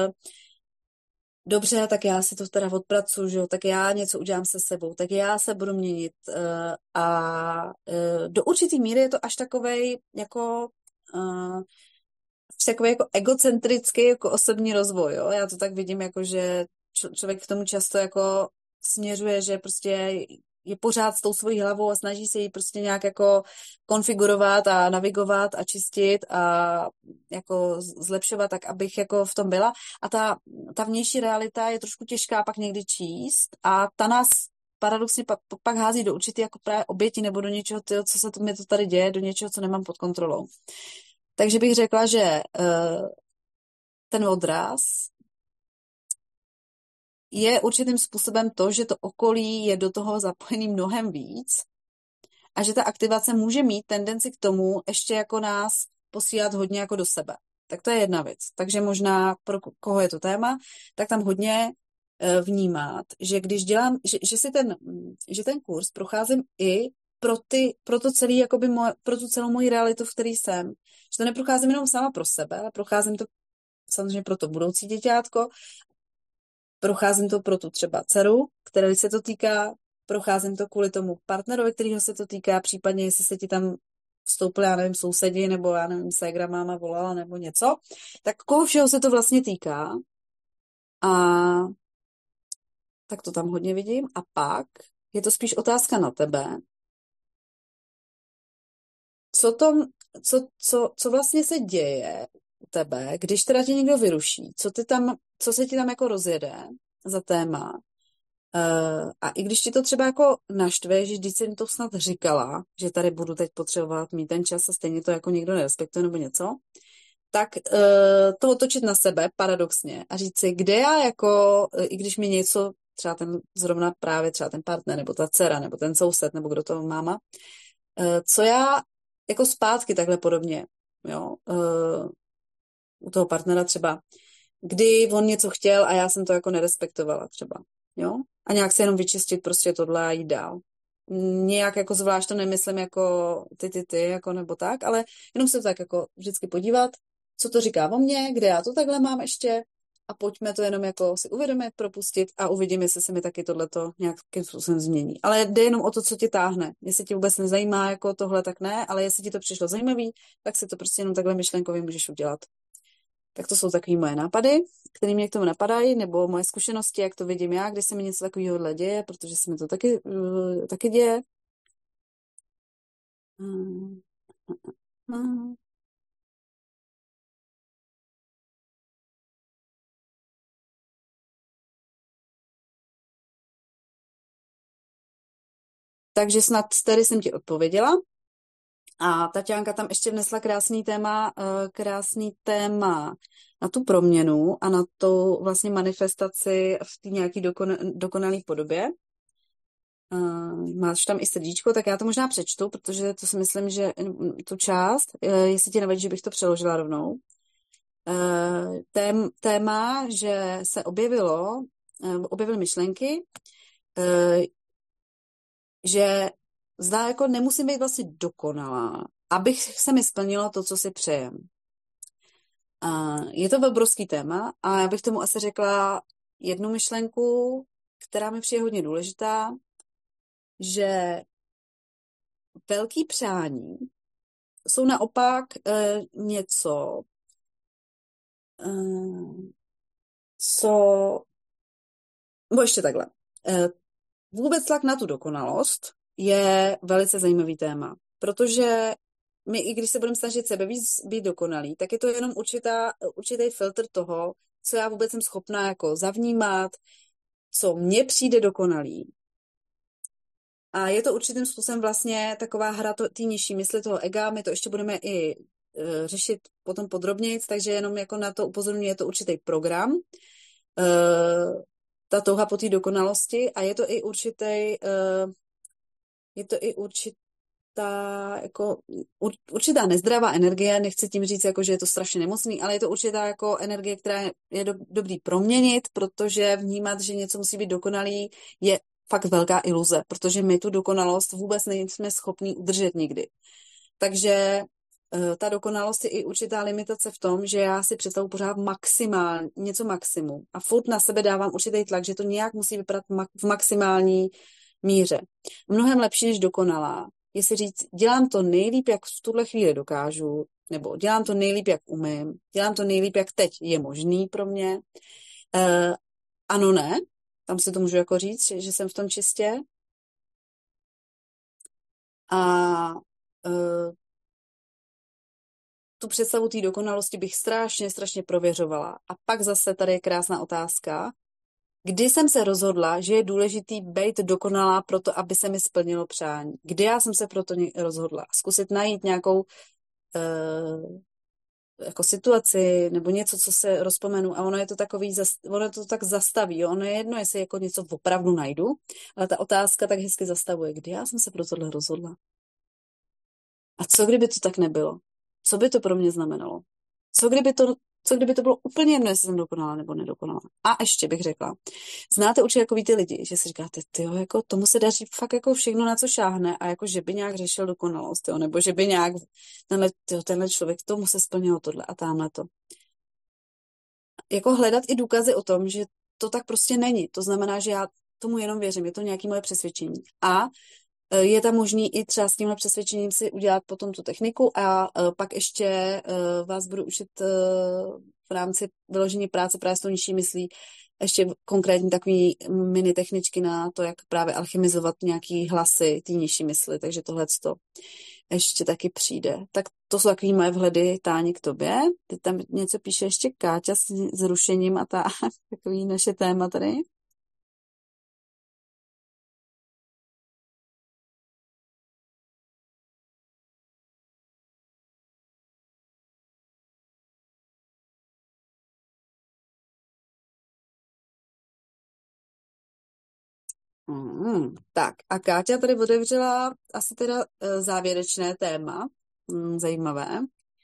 dobře, tak já si to teda odpracuju, že jo, tak já něco udělám se sebou, tak já se budu měnit a do určitý míry je to až takovej jako takový jako egocentrický jako osobní rozvoj, jo? Já to tak vidím, jako že člověk k tomu často jako směřuje, že prostě je pořád s tou svojí hlavou a snaží se ji prostě nějak jako konfigurovat a navigovat a čistit a jako zlepšovat tak, abych jako v tom byla. A ta vnější realita je trošku těžká pak někdy číst a ta nás paradoxně pak hází do určitý jako právě oběti nebo do něčeho, co se mi to tady děje, do něčeho, co nemám pod kontrolou. Takže bych řekla, že ten odraz je určitým způsobem to, že to okolí je do toho zapojený mnohem víc a že ta aktivace může mít tendenci k tomu ještě jako nás posílat hodně jako do sebe. Tak to je jedna věc. Takže možná pro koho je to téma, tak tam hodně vnímat, že když dělám, že ten kurz procházím i pro to celý, jakoby pro tu celou moji realitu, v které jsem. Že to neprocházím jenom sama pro sebe, ale procházím to samozřejmě pro to budoucí děťátko, procházím to pro tu třeba dceru, které se to týká, procházím to kvůli tomu partnerovi, kterýho se to týká, případně jestli se ti tam vstoupili, já nevím, sousedi, nebo já nevím, ségra máma volala, nebo něco, tak koho všeho se to vlastně týká. A tak to tam hodně vidím. A pak je to spíš otázka na tebe. Co vlastně se děje u tebe, když teda tě někdo vyruší? Co se ti tam jako rozjede za téma? A i když ti to třeba jako naštve, že vždyť jsem to snad říkala, že tady budu teď potřebovat mít ten čas a stejně to jako někdo nerespektuje nebo něco, tak to otočit na sebe paradoxně a říct si, kde já jako, i když mi něco, třeba zrovna právě třeba ten partner, nebo ta dcera, nebo ten soused, nebo kdo to máma, co já jako zpátky takhle podobně, jo, u toho partnera třeba, kdy on něco chtěl a já jsem to jako nerespektovala třeba, jo, a nějak se jenom vyčistit prostě tohle a jít dál. Nějak jako zvlášť to nemyslím jako ty, jako nebo tak, ale jenom se to tak jako vždycky podívat, co to říká o mně, kde já to takhle mám ještě a pojďme to jenom jako si uvědomit, propustit a uvidím, jestli se mi taky tohleto nějakým způsobem změní. Ale jde jenom o to, co tě táhne. Jestli tě vůbec nezajímá jako tohle, tak ne, ale jestli ti to přišlo zajímavý, tak si to prostě jenom takhle myšlenkově můžeš udělat. Tak to jsou takový moje nápady, které mě k tomu napadají, nebo moje zkušenosti, jak to vidím já, když se mi něco takového děje, protože se mi to taky děje. Takže snad tady jsem ti odpověděla. A Tatiánka tam ještě vnesla krásný téma na tu proměnu a na tu vlastně manifestaci v té nějaký dokonalé podobě. Máš tam i srdíčko, tak já to možná přečtu, protože to si myslím, že tu část, jestli ti nevadí, že bych to přeložila rovnou. Téma, že se objevily myšlenky, že zdá jako nemusím být vlastně dokonalá, abych se mi splnilo to, co si přejem. Je to obrovský téma a já bych tomu asi řekla jednu myšlenku, která mi přijde hodně důležitá, že velký přání jsou naopak něco, nebo ještě takhle. Vůbec tlak na tu dokonalost je velice zajímavý téma, protože my, i když se budeme snažit sebe být dokonalý, tak je to jenom určitý filtr toho, co já vůbec jsem schopná jako zavnímat, co mně přijde dokonalý. A je to určitým způsobem vlastně taková hra té nižší mysli, toho ega, my to ještě budeme i řešit potom podrobněji, takže jenom jako na to upozorňuji, je to určitý program, ta touha po té dokonalosti a je to i určitá nezdravá energie, nechci tím říct, jako, že je to strašně nemocný, ale je to určitá jako energie, která je dobrý proměnit, protože vnímat, že něco musí být dokonalý, je fakt velká iluze, protože my tu dokonalost vůbec nejsme schopní udržet nikdy. Takže ta dokonalost je i určitá limitace v tom, že já si představu pořád něco maximum a furt na sebe dávám určitý tlak, že to nějak musí vypadat v maximální míře. Mnohem lepší než dokonalá je si říct, dělám to nejlíp, jak v tuhle chvíli dokážu, nebo dělám to nejlíp, jak umím, dělám to nejlíp, jak teď je možný pro mě. Ano, ne, tam si to můžu jako říct, že jsem v tom čistě. A tu představu té dokonalosti bych strašně prověřovala. A pak zase tady je krásná otázka. Kdy jsem se rozhodla, že je důležitý být dokonalá proto, aby se mi splnilo přání? Kdy já jsem se proto rozhodla? Zkusit najít nějakou jako situaci nebo něco, co se rozpomenu a ono to tak zastaví. Jo? Ono je jedno, jestli jako něco opravdu najdu, ale ta otázka tak hezky zastavuje. Kdy já jsem se pro tohle rozhodla? A co kdyby to tak nebylo? Co by to pro mě znamenalo? Co kdyby to Co kdyby to bylo úplně jedno, jestli jsem dokonalá nebo nedokonalá. A ještě bych řekla, znáte určitě takový ty lidi, že si říkáte, tyjo, jako tomu se daří fakt jako všechno, na co šáhne a jako, že by nějak řešil dokonalost, jo, nebo že by nějak tenhle člověk, tomu se splnilo tohle a tamhle to. Jako hledat i důkazy o tom, že to tak prostě není. To znamená, že já tomu jenom věřím, je to nějaké moje přesvědčení. A je tam možný i třeba s tímhle přesvědčením si udělat potom tu techniku a pak ještě vás budu učit v rámci vyložení práce právě s tou nižší myslí ještě konkrétní takový mini techničky na to, jak právě alchymizovat nějaký hlasy té nižší mysli, takže tohleto ještě taky přijde. Tak to jsou takový moje vhledy, Táni, k tobě. Teď tam něco píše ještě Káťa s rušením a takový naše téma tady. Tak a Káťa tady otevřela asi teda závěrečné téma, zajímavé.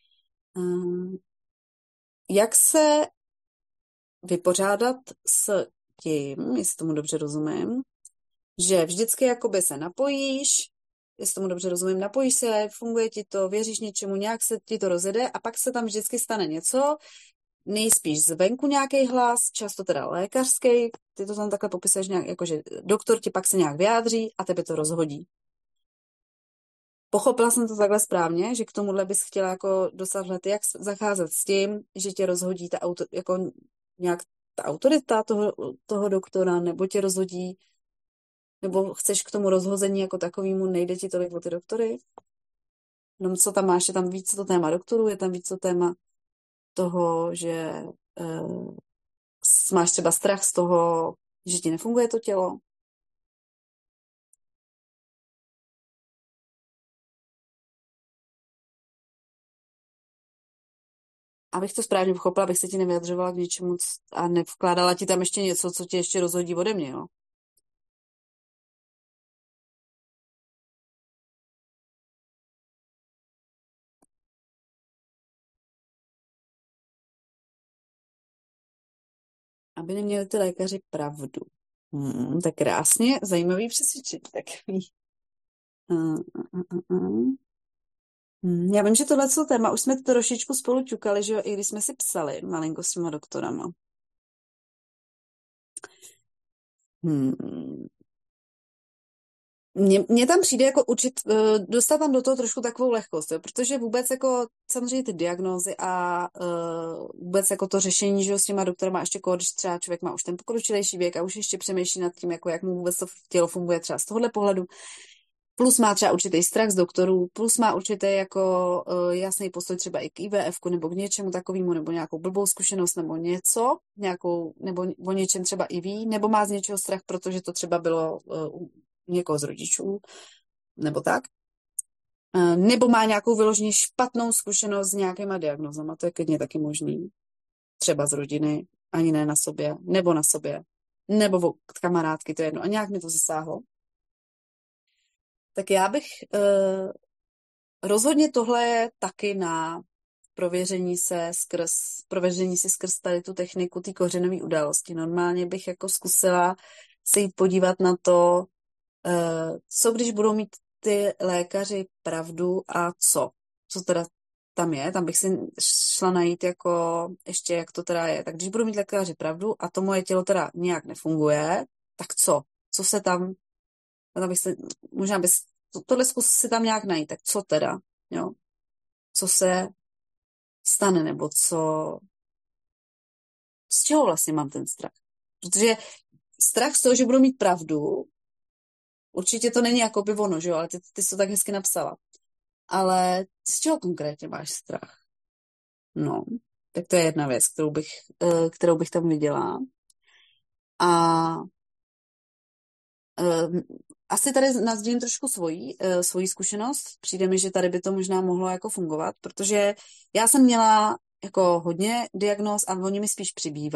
Jak se vypořádat s tím, jestli tomu dobře rozumím, že vždycky jakoby se napojíš, jestli tomu dobře rozumím, napojíš se, funguje ti to, věříš něčemu, nějak se ti to rozjede a pak se tam vždycky stane něco, nejspíš zvenku nějaký hlas, často teda lékařský, ty to tam takhle popisuješ nějak, jakože doktor ti pak se nějak vyjádří a tebe to rozhodí. Pochopila jsem to takhle správně, že k tomuhle bys chtěla jako dostat hled, jak zacházet s tím, že tě rozhodí jako nějak ta autorita toho doktora, nebo tě rozhodí, nebo chceš k tomu rozhození jako takovému, nejde ti tolik o ty doktory? No co tam máš, je tam víc to téma doktorů, je tam víc to téma toho, že máš třeba strach z toho, že ti nefunguje to tělo. Abych to správně pochopila, abych se ti nevyjadřovala k něčemu a nevkládala ti tam ještě něco, co tě ještě rozhodí ode mě, jo? Aby neměli ty lékaři pravdu. Tak krásně, zajímavý přesvědčení takový. Já vím, že tohleto téma, už jsme to trošičku spolu ťukali, že jo, i když jsme si psali malinko s těma doktorama. Mně tam přijde jako dostat tam do toho trošku takovou lehkost, jo? Protože vůbec jako samozřejmě ty diagnózy a vůbec jako to řešení, že jo, s těma doktorama ještě když třeba člověk má už ten pokročilejší věk a už ještě přemýšlí nad tím, jako jak mu vůbec to tělo funguje třeba z tohohle pohledu, plus má třeba určitý strach z doktorů, plus má určitý jako jasný postoj třeba i k IVF-ku nebo k něčemu takovému, nebo nějakou blbou zkušenost nebo něco, nebo o něčem třeba i ví, nebo má z něčeho strach, protože to třeba bylo u někoho z rodičů, nebo tak. Nebo má nějakou vyloženě špatnou zkušenost s nějakýma diagnozama, to je klidně taky možný. Třeba z rodiny, ani ne na sobě, nebo od kamarádky, to je jedno. A nějak mi to zasáhlo. Tak já bych rozhodně tohle je taky na prověření si skrz tady tu techniku té kořenové události. Normálně bych jako zkusila se jít podívat na to, co když budou mít ty lékaři pravdu a co teda tam je, tam bych si šla najít jako ještě, jak to teda je. Tak když budou mít lékaři pravdu a to moje tělo teda nějak nefunguje, tak co? Co se tam, možná bys tohle zkus si tam nějak najít, tak co teda, jo? Co se stane, nebo z čeho vlastně mám ten strach? Protože strach z toho, že budu mít pravdu, určitě to není jako by ono, že jo, ale ty jsi to tak hezky napsala. Ale z čeho konkrétně máš strach? No, tak to je jedna věc, kterou bych tam viděla. A asi tady nasdílím trošku svoji zkušenost. Přijde mi, že tady by to možná mohlo jako fungovat, protože já jsem měla jako hodně diagnóz a oni mi spíš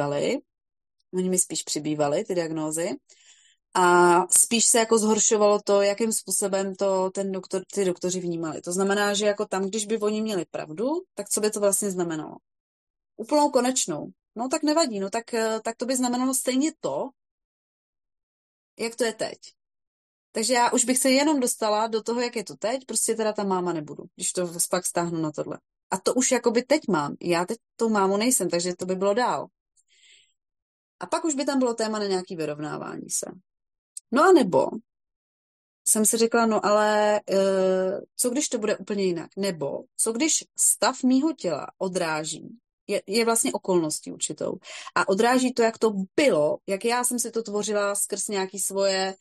přibývaly ty diagnózy. A spíš se jako zhoršovalo to, jakým způsobem to ty doktoři vnímali. To znamená, že jako tam, když by oni měli pravdu, tak co by to vlastně znamenalo? úplnou konečnou. No tak nevadí, no tak to by znamenalo stejně to, jak to je teď. Takže já už bych se jenom dostala do toho, jak je to teď, prostě teda ta máma nebudu, když to pak stáhnu na tohle. A to už jakoby teď mám. Já teď tou mámou nejsem, takže to by bylo dál. A pak už by tam bylo téma na nějaký vyrovnávání se. No a nebo jsem si řekla, no ale co když to bude úplně jinak? Nebo co když stav mýho těla odráží, je vlastně okolností určitou, a odráží to, jak to bylo, jak já jsem si to tvořila skrz nějaký svoje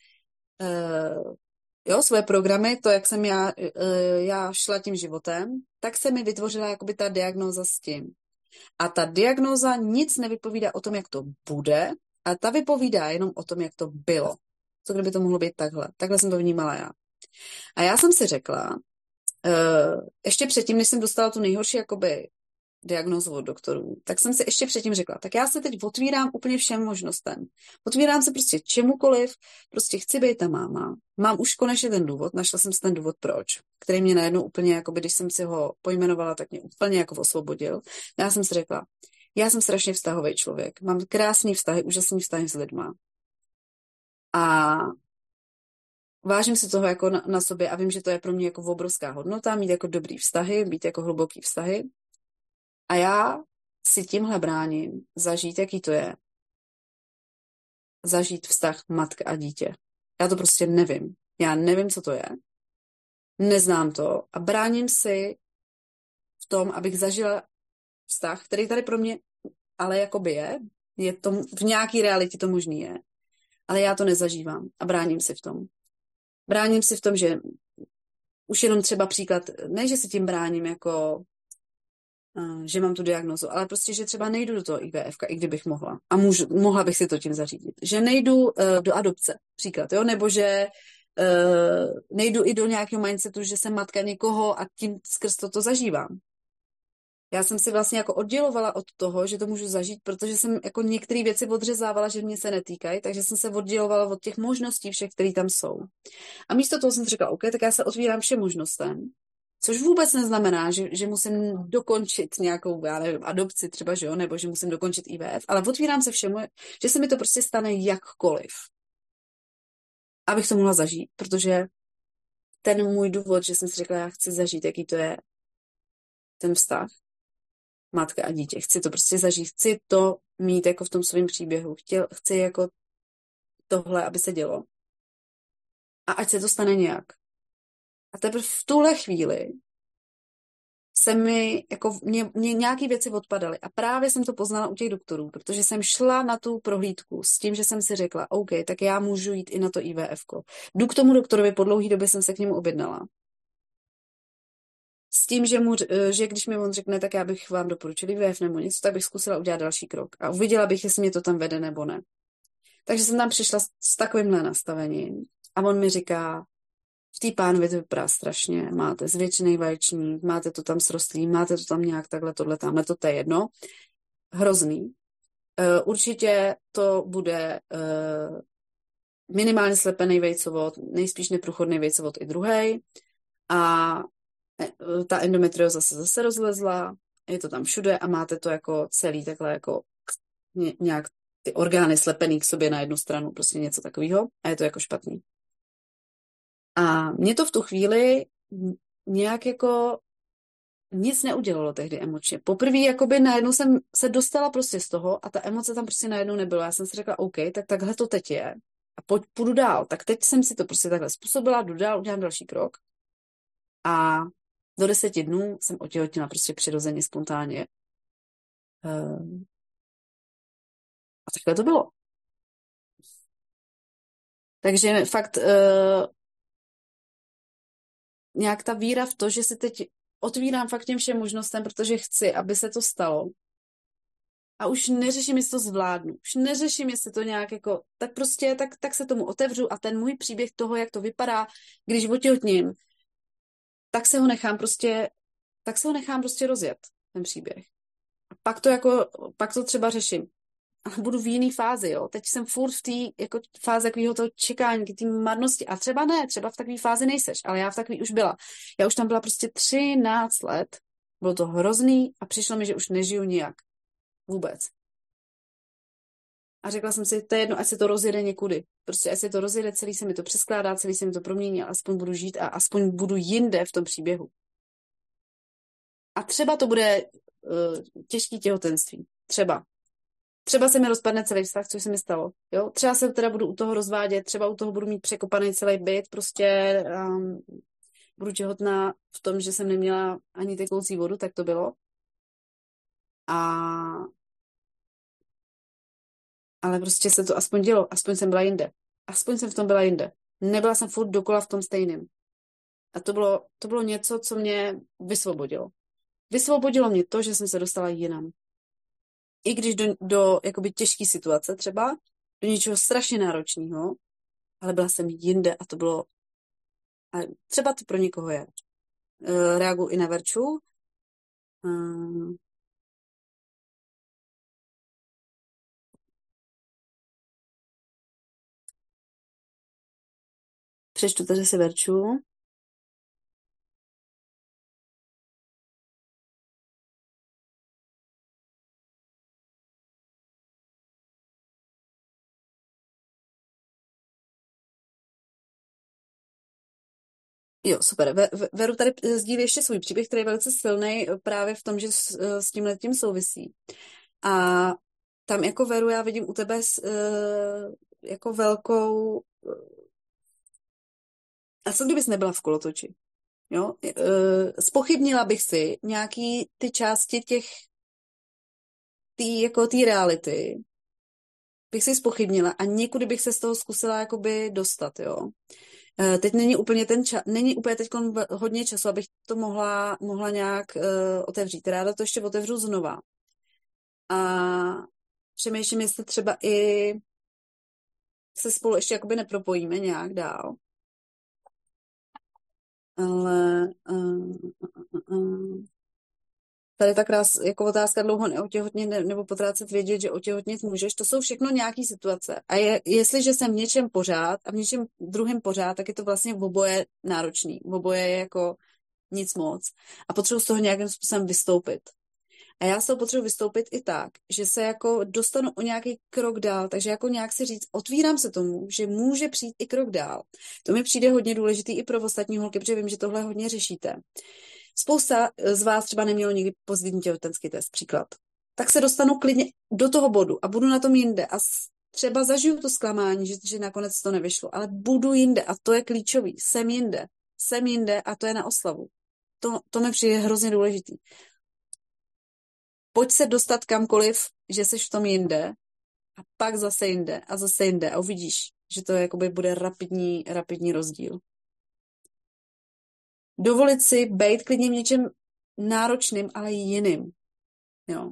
svoje programy, to, jak jsem já šla tím životem, tak se mi vytvořila jakoby ta diagnóza s tím. A ta diagnóza nic nevypovídá o tom, jak to bude, a ta vypovídá jenom o tom, jak to bylo. Co kdyby to mohlo být takhle? Takhle jsem to vnímala já. A já jsem si řekla, ještě předtím, než jsem dostala tu nejhorší jakoby diagnózu od doktorů, tak jsem si ještě předtím řekla, tak já se teď otvírám úplně všem možnostem. Otvírám se prostě čemukoliv, prostě chci být ta máma. Mám už konečně ten důvod, našla jsem si ten důvod proč, který mě najednou úplně, jakoby, když jsem si ho pojmenovala, tak mě úplně jako osvobodil. Já jsem si řekla, já jsem strašně vztahový člověk, mám krásný vztahy, úžasný vztahy s lidma. A vážím si toho jako na sobě a vím, že to je pro mě jako obrovská hodnota, mít jako dobrý vztahy, být jako hluboký vztahy. A já si tímhle bráním zažít, jaký to je. Zažít vztah matka a dítě. Já to prostě nevím. Já nevím, co to je. Neznám to a bráním si v tom, abych zažila vztah, který tady pro mě ale jakoby je to, v nějaký realitě to možný je, ale já to nezažívám a bráním si v tom. Bráním si v tom, že už jenom třeba příklad, ne, že si tím bráním jako že mám tu diagnozu, ale prostě, že třeba nejdu do toho IVF, i kdybych mohla. A mohla bych si to tím zařídit. Že nejdu do adopce, příklad, jo, nebo že nejdu i do nějakého mindsetu, že jsem matka někoho a tím skrz to zažívám. Já jsem si vlastně jako oddělovala od toho, že to můžu zažít, protože jsem jako některé věci odřezávala, že mě se netýkají, takže jsem se oddělovala od těch možností všech, které tam jsou. A místo toho jsem si řekla, OK, tak já se otvírám všem možnostem, což vůbec neznamená, že musím dokončit nějakou, já nevím, adopci třeba, že jo, nebo že musím dokončit IVF, ale otvírám se všemu, že se mi to prostě stane jakkoliv. Abych to mohla zažít, protože ten můj důvod, že jsem si řekla, já chci zažít, jaký to je ten vztah, matka a dítě. Chci to prostě zažít, chci to mít jako v tom svém příběhu. Chci jako tohle, aby se dělo. A ať se to stane nějak. A teprve v tuhle chvíli se mi, jako mě nějaké věci odpadaly. A právě jsem to poznala u těch doktorů, protože jsem šla na tu prohlídku s tím, že jsem si řekla, OK, tak já můžu jít i na to IVF-ko. Jdu k tomu doktorovi, po dlouhé době jsem se k němu objednala. S tím, že když mi on řekne, tak já bych vám doporučil IVF nebo něco, tak bych zkusila udělat další krok. A uviděla bych, jestli mě to tam vede nebo ne. Takže jsem tam přišla s takovýmhle nastavením. A on mi říká, v té pánvi to vypadá strašně, máte zvětšený vaječník, máte to tam srostlý, máte to tam nějak takhle, tohle, tamhle, to je jedno. Hrozný. Určitě to bude minimálně slepený vejcovod, nejspíš neprůchodný vejcovod i druhej. A ta endometrioza se zase rozlezla, je to tam všude a máte to jako celý takhle jako nějak ty orgány slepený k sobě na jednu stranu, prostě něco takového a je to jako špatný. A mě to v tu chvíli nějak jako nic neudělalo tehdy emočně. Poprvé jakoby najednou jsem se dostala prostě z toho a ta emoce tam prostě najednou nebyla. Já jsem si řekla, OK, tak takhle to teď je a půjdu dál. Tak teď jsem si to prostě takhle způsobila, jdu dál, udělám další krok. A do 10 dnů jsem otěhotněla prostě přirozeně, spontánně. A takhle to bylo. Takže fakt nějak ta víra v to, že si teď otvírám fakt těm všem možnostem, protože chci, aby se to stalo. A už neřeším, jestli to zvládnu. Už neřeším, jestli to nějak jako, tak prostě, tak se tomu otevřu a ten můj příběh toho, jak to vypadá, když otěhotním, tak se ho nechám prostě rozjet, ten příběh. A pak to třeba řeším. A budu v jiný fázi, jo. Teď jsem furt v té jako fázi takového toho čekání, té marnosti. A třeba ne, třeba v takové fázi nejseš, ale já v takové už byla. Já už tam byla prostě 13 let, bylo to hrozný a přišlo mi, že už nežiju nijak. Vůbec. A řekla jsem si, to je jedno, ať se to rozjede někudy. Prostě ať se to rozjede, celý se mi to přeskládá, celý se mi to promění, a aspoň budu žít a aspoň budu jinde v tom příběhu. A třeba to bude těžký těhotenství. Třeba. Třeba se mi rozpadne celý vztah, což se mi stalo. Jo? Třeba se teda budu u toho rozvádět, třeba u toho budu mít překopaný celý byt, prostě budu těhotná v tom, že jsem neměla ani tekoucí vodu, tak to bylo. Ale prostě se to aspoň dělo, aspoň jsem byla jinde. Aspoň jsem v tom byla jinde. Nebyla jsem furt dokola v tom stejném. A to bylo něco, co mě vysvobodilo. Vysvobodilo mě to, že jsem se dostala jinam. I když do jakoby těžké situace třeba, do něčeho strašně náročného, ale byla jsem jinde a to bylo, a třeba to pro někoho je. Reaguju i na Verču. Přečtu tady si Verču. Jo, super. Veru tady sdílí ještě svůj příběh, který je velice silný právě v tom, že s tímhletím souvisí. A tam jako Veru já vidím u tebe jako velkou... A co kdybys nebyla v kolotoči? Jo? Zpochybnila bych si nějaký ty části té reality, bych si zpochybnila a někudy bych se z toho zkusila jakoby dostat, jo. Teď není úplně není úplně teď hodně času, abych to mohla nějak otevřít. Ráda to ještě otevřu znova. A přemýšlím, jestli třeba i se spolu ještě jakoby nepropojíme nějak dál. Ale tady tak jako otázka dlouho neotěhotnit nebo potrácet vědět, že otěhotnit můžeš, to jsou všechno nějaký situace. A jestliže jsem v něčem pořád a v něčem druhém pořád, tak je to vlastně v oboje náročný. V oboje je jako nic moc. A potřebuji z toho nějakým způsobem vystoupit. A já z toho potřebuji vystoupit i tak, že se jako dostanu o nějaký krok dál, takže jako nějak si říct, otvírám se tomu, že může přijít i krok dál. To mi přijde hodně důležitý i pro ostatní holky, protože vím, že tohle hodně řešíte. Spousta z vás třeba nemělo nikdy pozitivní těhotenský test, příklad. Tak se dostanu klidně do toho bodu a budu na tom jinde a třeba zažiju to zklamání, že nakonec to nevyšlo, ale budu jinde a to je klíčový. Jsem jinde a to je na oslavu. To mi přijde hrozně důležitý. Pojď se dostat kamkoliv, že jsi v tom jinde a pak zase jinde a uvidíš, že to jakoby bude rapidní rozdíl. Dovolit si být klidně v něčem náročným, ale jiným. Jo.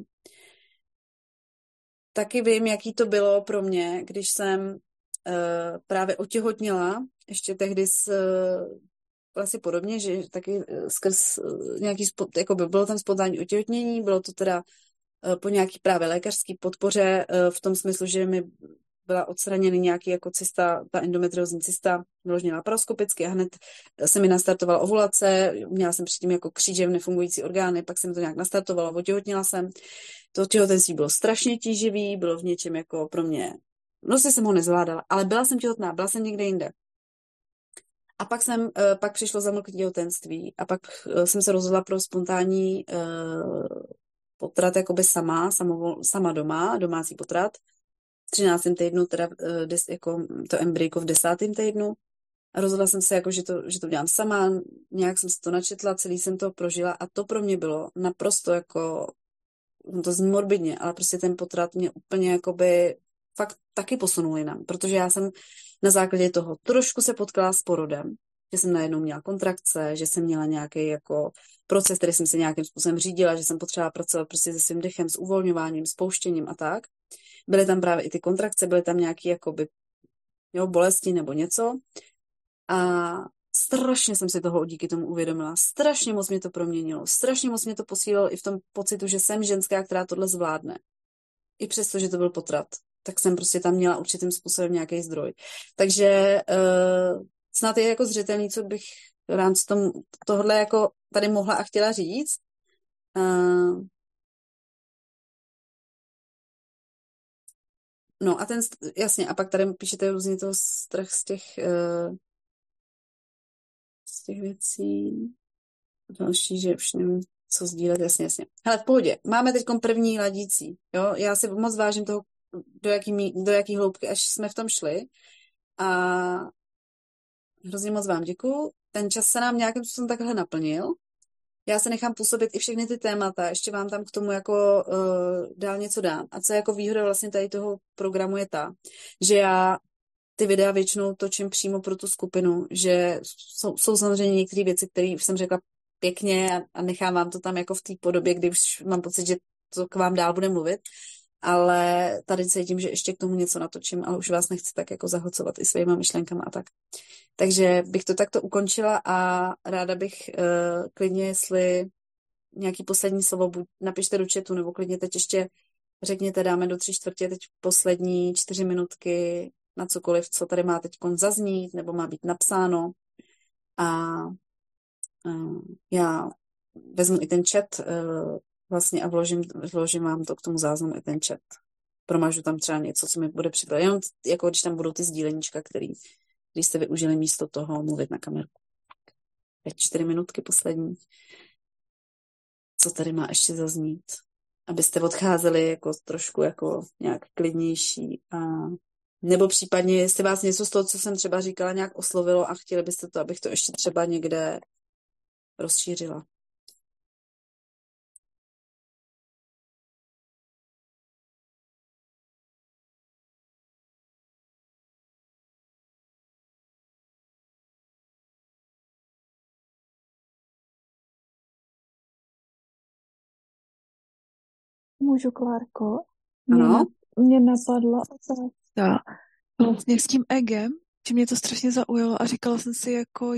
Taky vím, jaký to bylo pro mě, když jsem právě otěhotněla, ještě tehdy vlastně podobně, že taky skrz nějaký, jako by bylo tam spontánní otěhotnění, bylo to teda po nějaký právě lékařský podpoře v tom smyslu, že mi byla odstraněna nějaký jako cysta, ta endometriózní cysta, vyloženě laparoskopicky a hned se mi nastartovala ovulace, měla jsem předtím jako křížem nefungující orgány, pak se mi to nějak nastartovalo, otěhotněla jsem. To těhotenství bylo strašně tíživý, bylo v něčem jako pro mě, vlastně jsem ho nezvládala, ale byla jsem těhotná, byla jsem někde jinde. A pak přišlo zamlknutí těhotenství a pak jsem se rozhodla pro spontánní potrat jakoby sama doma, domácí potrat. V 13. týdnu, teda jako to embryko v 10. týdnu. A rozhodla jsem se, jako, že to dělám sama, nějak jsem se to načetla, celý jsem to prožila a to pro mě bylo naprosto jako, to zní morbidně, ale prostě ten potrat mě úplně jakoby fakt taky posunul jinam, protože já jsem na základě toho trošku se potkala s porodem, že jsem najednou měla kontrakce, že jsem měla nějaký jako proces, který jsem si nějakým způsobem řídila, že jsem potřebovala pracovat prostě se svým dechem, s uvolňováním, s pouštěním a tak. Byly tam právě i ty kontrakce, byly tam nějaké jakoby, bolesti nebo něco. A strašně jsem si toho díky tomu uvědomila. Strašně moc mě to proměnilo. Strašně moc mě to posílilo i v tom pocitu, že jsem ženská, která tohle zvládne. I přesto, že to byl potrat. Tak jsem prostě tam měla určitým způsobem nějaký zdroj. Takže snad je jako zřetelný, co bych v rámci tohle jako tady mohla a chtěla říct. No a jasně, a pak tady píšete různě toho strach z těch věcí. Další, že už nevím, co sdílet, jasně. Hele, v pohodě. Máme teď první ladící, jo? Já si moc vážím toho, do jaký hloubky, až jsme v tom šli. A hrozně moc vám děkuju. Ten čas se nám nějakým způsobem takhle naplnil. Já se nechám působit i všechny ty témata, ještě vám tam k tomu jako dál něco dám. A co je jako výhoda vlastně tady toho programu je ta, že já ty videa většinou točím přímo pro tu skupinu, že jsou samozřejmě některé věci, které už jsem řekla pěkně a nechám vám to tam jako v té podobě, kdy už mám pocit, že to k vám dál bude mluvit, ale tady cítím, že ještě k tomu něco natočím, ale už vás nechci tak jako zahlcovat i svýma myšlenkama a tak. Takže bych to takto ukončila a ráda bych klidně, jestli nějaký poslední slovo, buď napište do chatu, nebo klidně teď ještě řekněte, dáme do 3/4, teď poslední 4 minutky na cokoliv, co tady má teď zaznít, nebo má být napsáno. A já vezmu i ten chat vlastně a vložím vám to k tomu záznamu i ten chat. Promažu tam třeba něco, co mi bude připravit. Jenom jako když tam budou ty sdíleníčka, který jste využili místo toho mluvit na kameru. Teď 4 minutky poslední. Co tady má ještě zaznít? Abyste odcházeli jako trošku jako nějak klidnější a nebo případně, jestli vás něco z toho, co jsem třeba říkala, nějak oslovilo a chtěli byste to, abych to ještě třeba někde rozšířila. Můžu, Klárko? Ano? Mě napadla otázka vlastně s tím egem, že mě to strašně zaujalo a říkala jsem si, jako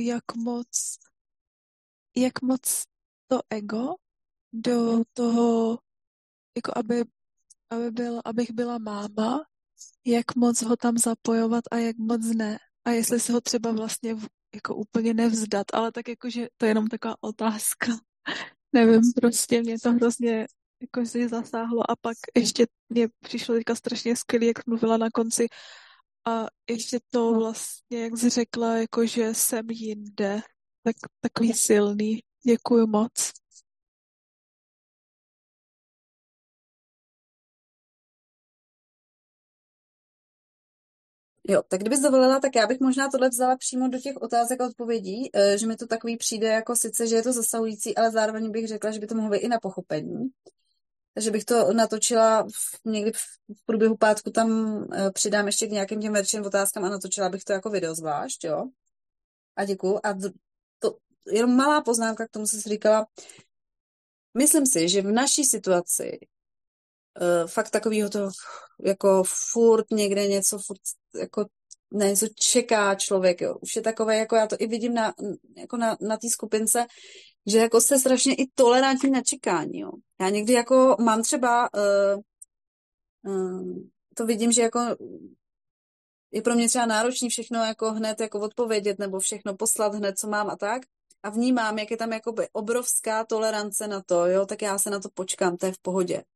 jak moc to ego do toho, jako abych byla máma, jak moc ho tam zapojovat a jak moc ne. A jestli se ho třeba vlastně jako úplně nevzdat, ale tak jako, že to je jenom taková otázka. Nevím, prostě mě to hrozně jako si zasáhlo a pak ještě mě přišlo teďka strašně skvělý, jak mluvila na konci a ještě to vlastně, jak jsi řekla, jako že jsem jinde, tak takový silný. Děkuju moc. Jo, tak kdybys dovolila, tak já bych možná tohle vzala přímo do těch otázek a odpovědí, že mi to takový přijde jako sice, že je to zasahující, ale zároveň bych řekla, že by to mohlo být i na pochopení. Takže bych to natočila někdy v průběhu pátku, tam přidám ještě k nějakým těm verčním otázkám a natočila bych to jako video zvlášť, jo. A děkuju. A to jenom malá poznámka k tomu, co jsi říkala. Myslím si, že v naší situaci fakt takovýho toho, jako furt někde něco, furt jako na něco čeká člověk, jo. Už je takové, jako já to i vidím jako na té skupince, že jako se strašně i tolerantní na čekání, jo. Já někdy jako mám třeba to vidím, že jako je pro mě třeba náročný všechno jako hned jako odpovědět nebo všechno poslat hned, co mám a tak. A vnímám, jak je tam jakoby obrovská tolerance na to, jo, tak já se na to počkám, to je v pohodě.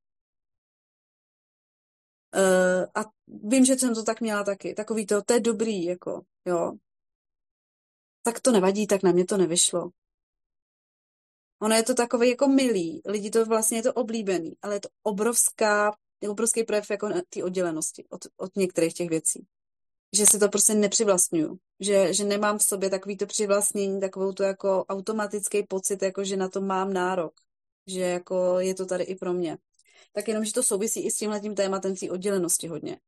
A vím, že jsem to tak měla taky. Takový to je dobrý, jako, jo. Tak to nevadí, tak na mě to nevyšlo. Ono je to takové jako milý, lidi to vlastně je to oblíbený, ale je to obrovský projev jako té oddělenosti od některých těch věcí. Že si to prostě nepřivlastňuju. Že nemám v sobě takový to přivlastnění, takovou to jako automatický pocit, jako že na to mám nárok. Že jako je to tady i pro mě. Tak jenom, že to souvisí i s tímhletím tématem té oddělenosti hodně.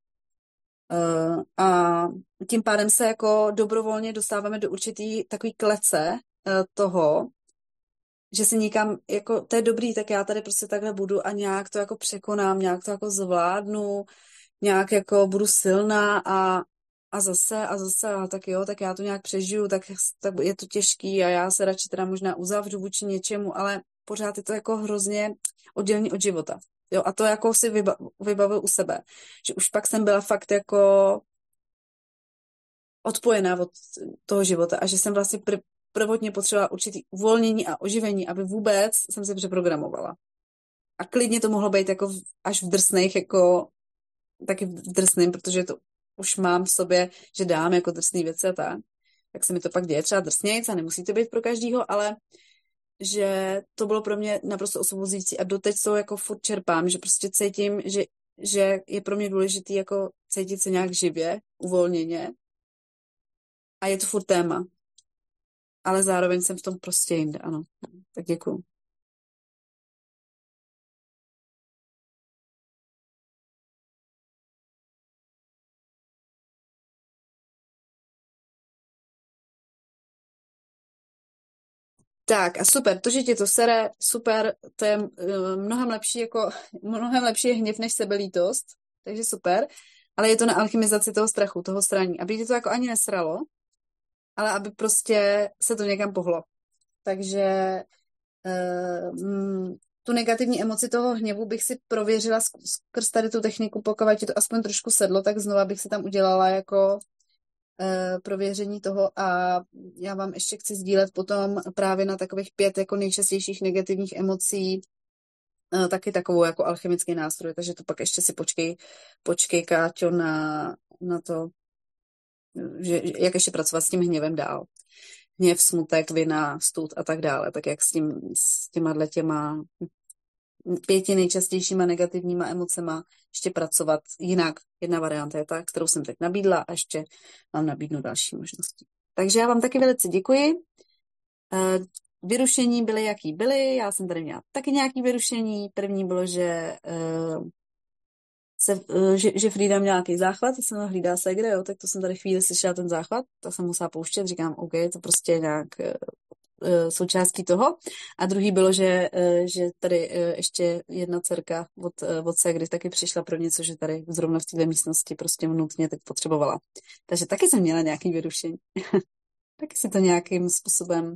A tím pádem se jako dobrovolně dostáváme do určitý takový klece toho, že si nikam, jako to je dobrý, tak já tady prostě takhle budu a nějak to jako překonám, nějak to jako zvládnu, nějak jako budu silná a zase, a tak jo, tak já to nějak přežiju, tak je to těžký a já se radši teda možná uzavřu vůči něčemu, ale pořád je to jako hrozně oddělený od života. Jo, a to jako si vybavil u sebe, že už pak jsem byla fakt jako odpojená od toho života a že jsem vlastně prvotně potřebovala určitý uvolnění a oživení, aby vůbec jsem se přeprogramovala. A klidně to mohlo být jako až v drsných jako taky drsným, protože to už mám v sobě, že dám jako drsný věci a tak se mi to pak děje třeba drsnějc a nemusí to být pro každýho, ale že to bylo pro mě naprosto osvobozující a doteď to jako furt čerpám, že prostě cítím, že je pro mě důležitý jako cítit se nějak živě, uvolněně a je to furt téma. Ale zároveň jsem v tom prostě jinde, ano. Tak děkuju. Tak a super, to, že tě to sere, super, to je mnohem lepší je hněv než sebelítost, takže super, ale je to na alchemizaci toho strachu, toho straní, aby tě to jako ani nesralo, ale aby prostě se to někam pohlo. Takže tu negativní emoci toho hněvu bych si prověřila skrz tady tu techniku, pokud ti to aspoň trošku sedlo, tak znova bych si tam udělala jako prověření toho a já vám ještě chci sdílet potom právě na takových 5 jako nejčastějších negativních emocí taky takovou jako alchemický nástroj, takže to pak ještě si počkej Káťo, na to, že, jak ještě pracovat s tím hněvem dál. Hněv, smutek, vina, stud a tak dále, tak jak s těma 5 nejčastějšíma negativníma emocema ještě pracovat jinak. Jedna varianta je ta, kterou jsem teď nabídla a ještě vám nabídnu další možnosti. Takže já vám taky velice děkuji. Vyrušení byly, jaký byly. Já jsem tady měla taky nějaký vyrušení. První bylo, že Frida měla nějaký záchvat, to jsem hlídá Segre, jo, tak to jsem tady chvíli slyšela ten záchvat, to jsem musela pouštět, říkám, OK, to prostě nějak součástí toho. A druhý bylo, že tady ještě jedna dcerka od Segry taky přišla pro něco, že tady zrovna v této místnosti prostě nutně teď potřebovala. Takže taky jsem měla nějaký vyrušení. Taky si to nějakým způsobem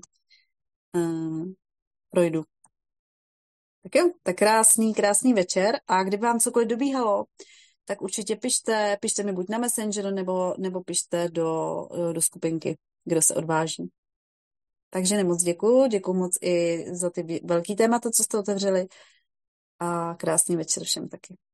projdu. Tak jo, tak krásný večer a kdyby vám cokoliv dobíhalo, tak určitě pište mi buď na Messenger, nebo pište do skupinky, kdo se odváží. Takže nemoc děkuju moc i za ty velký témata, co jste otevřeli a krásný večer všem taky.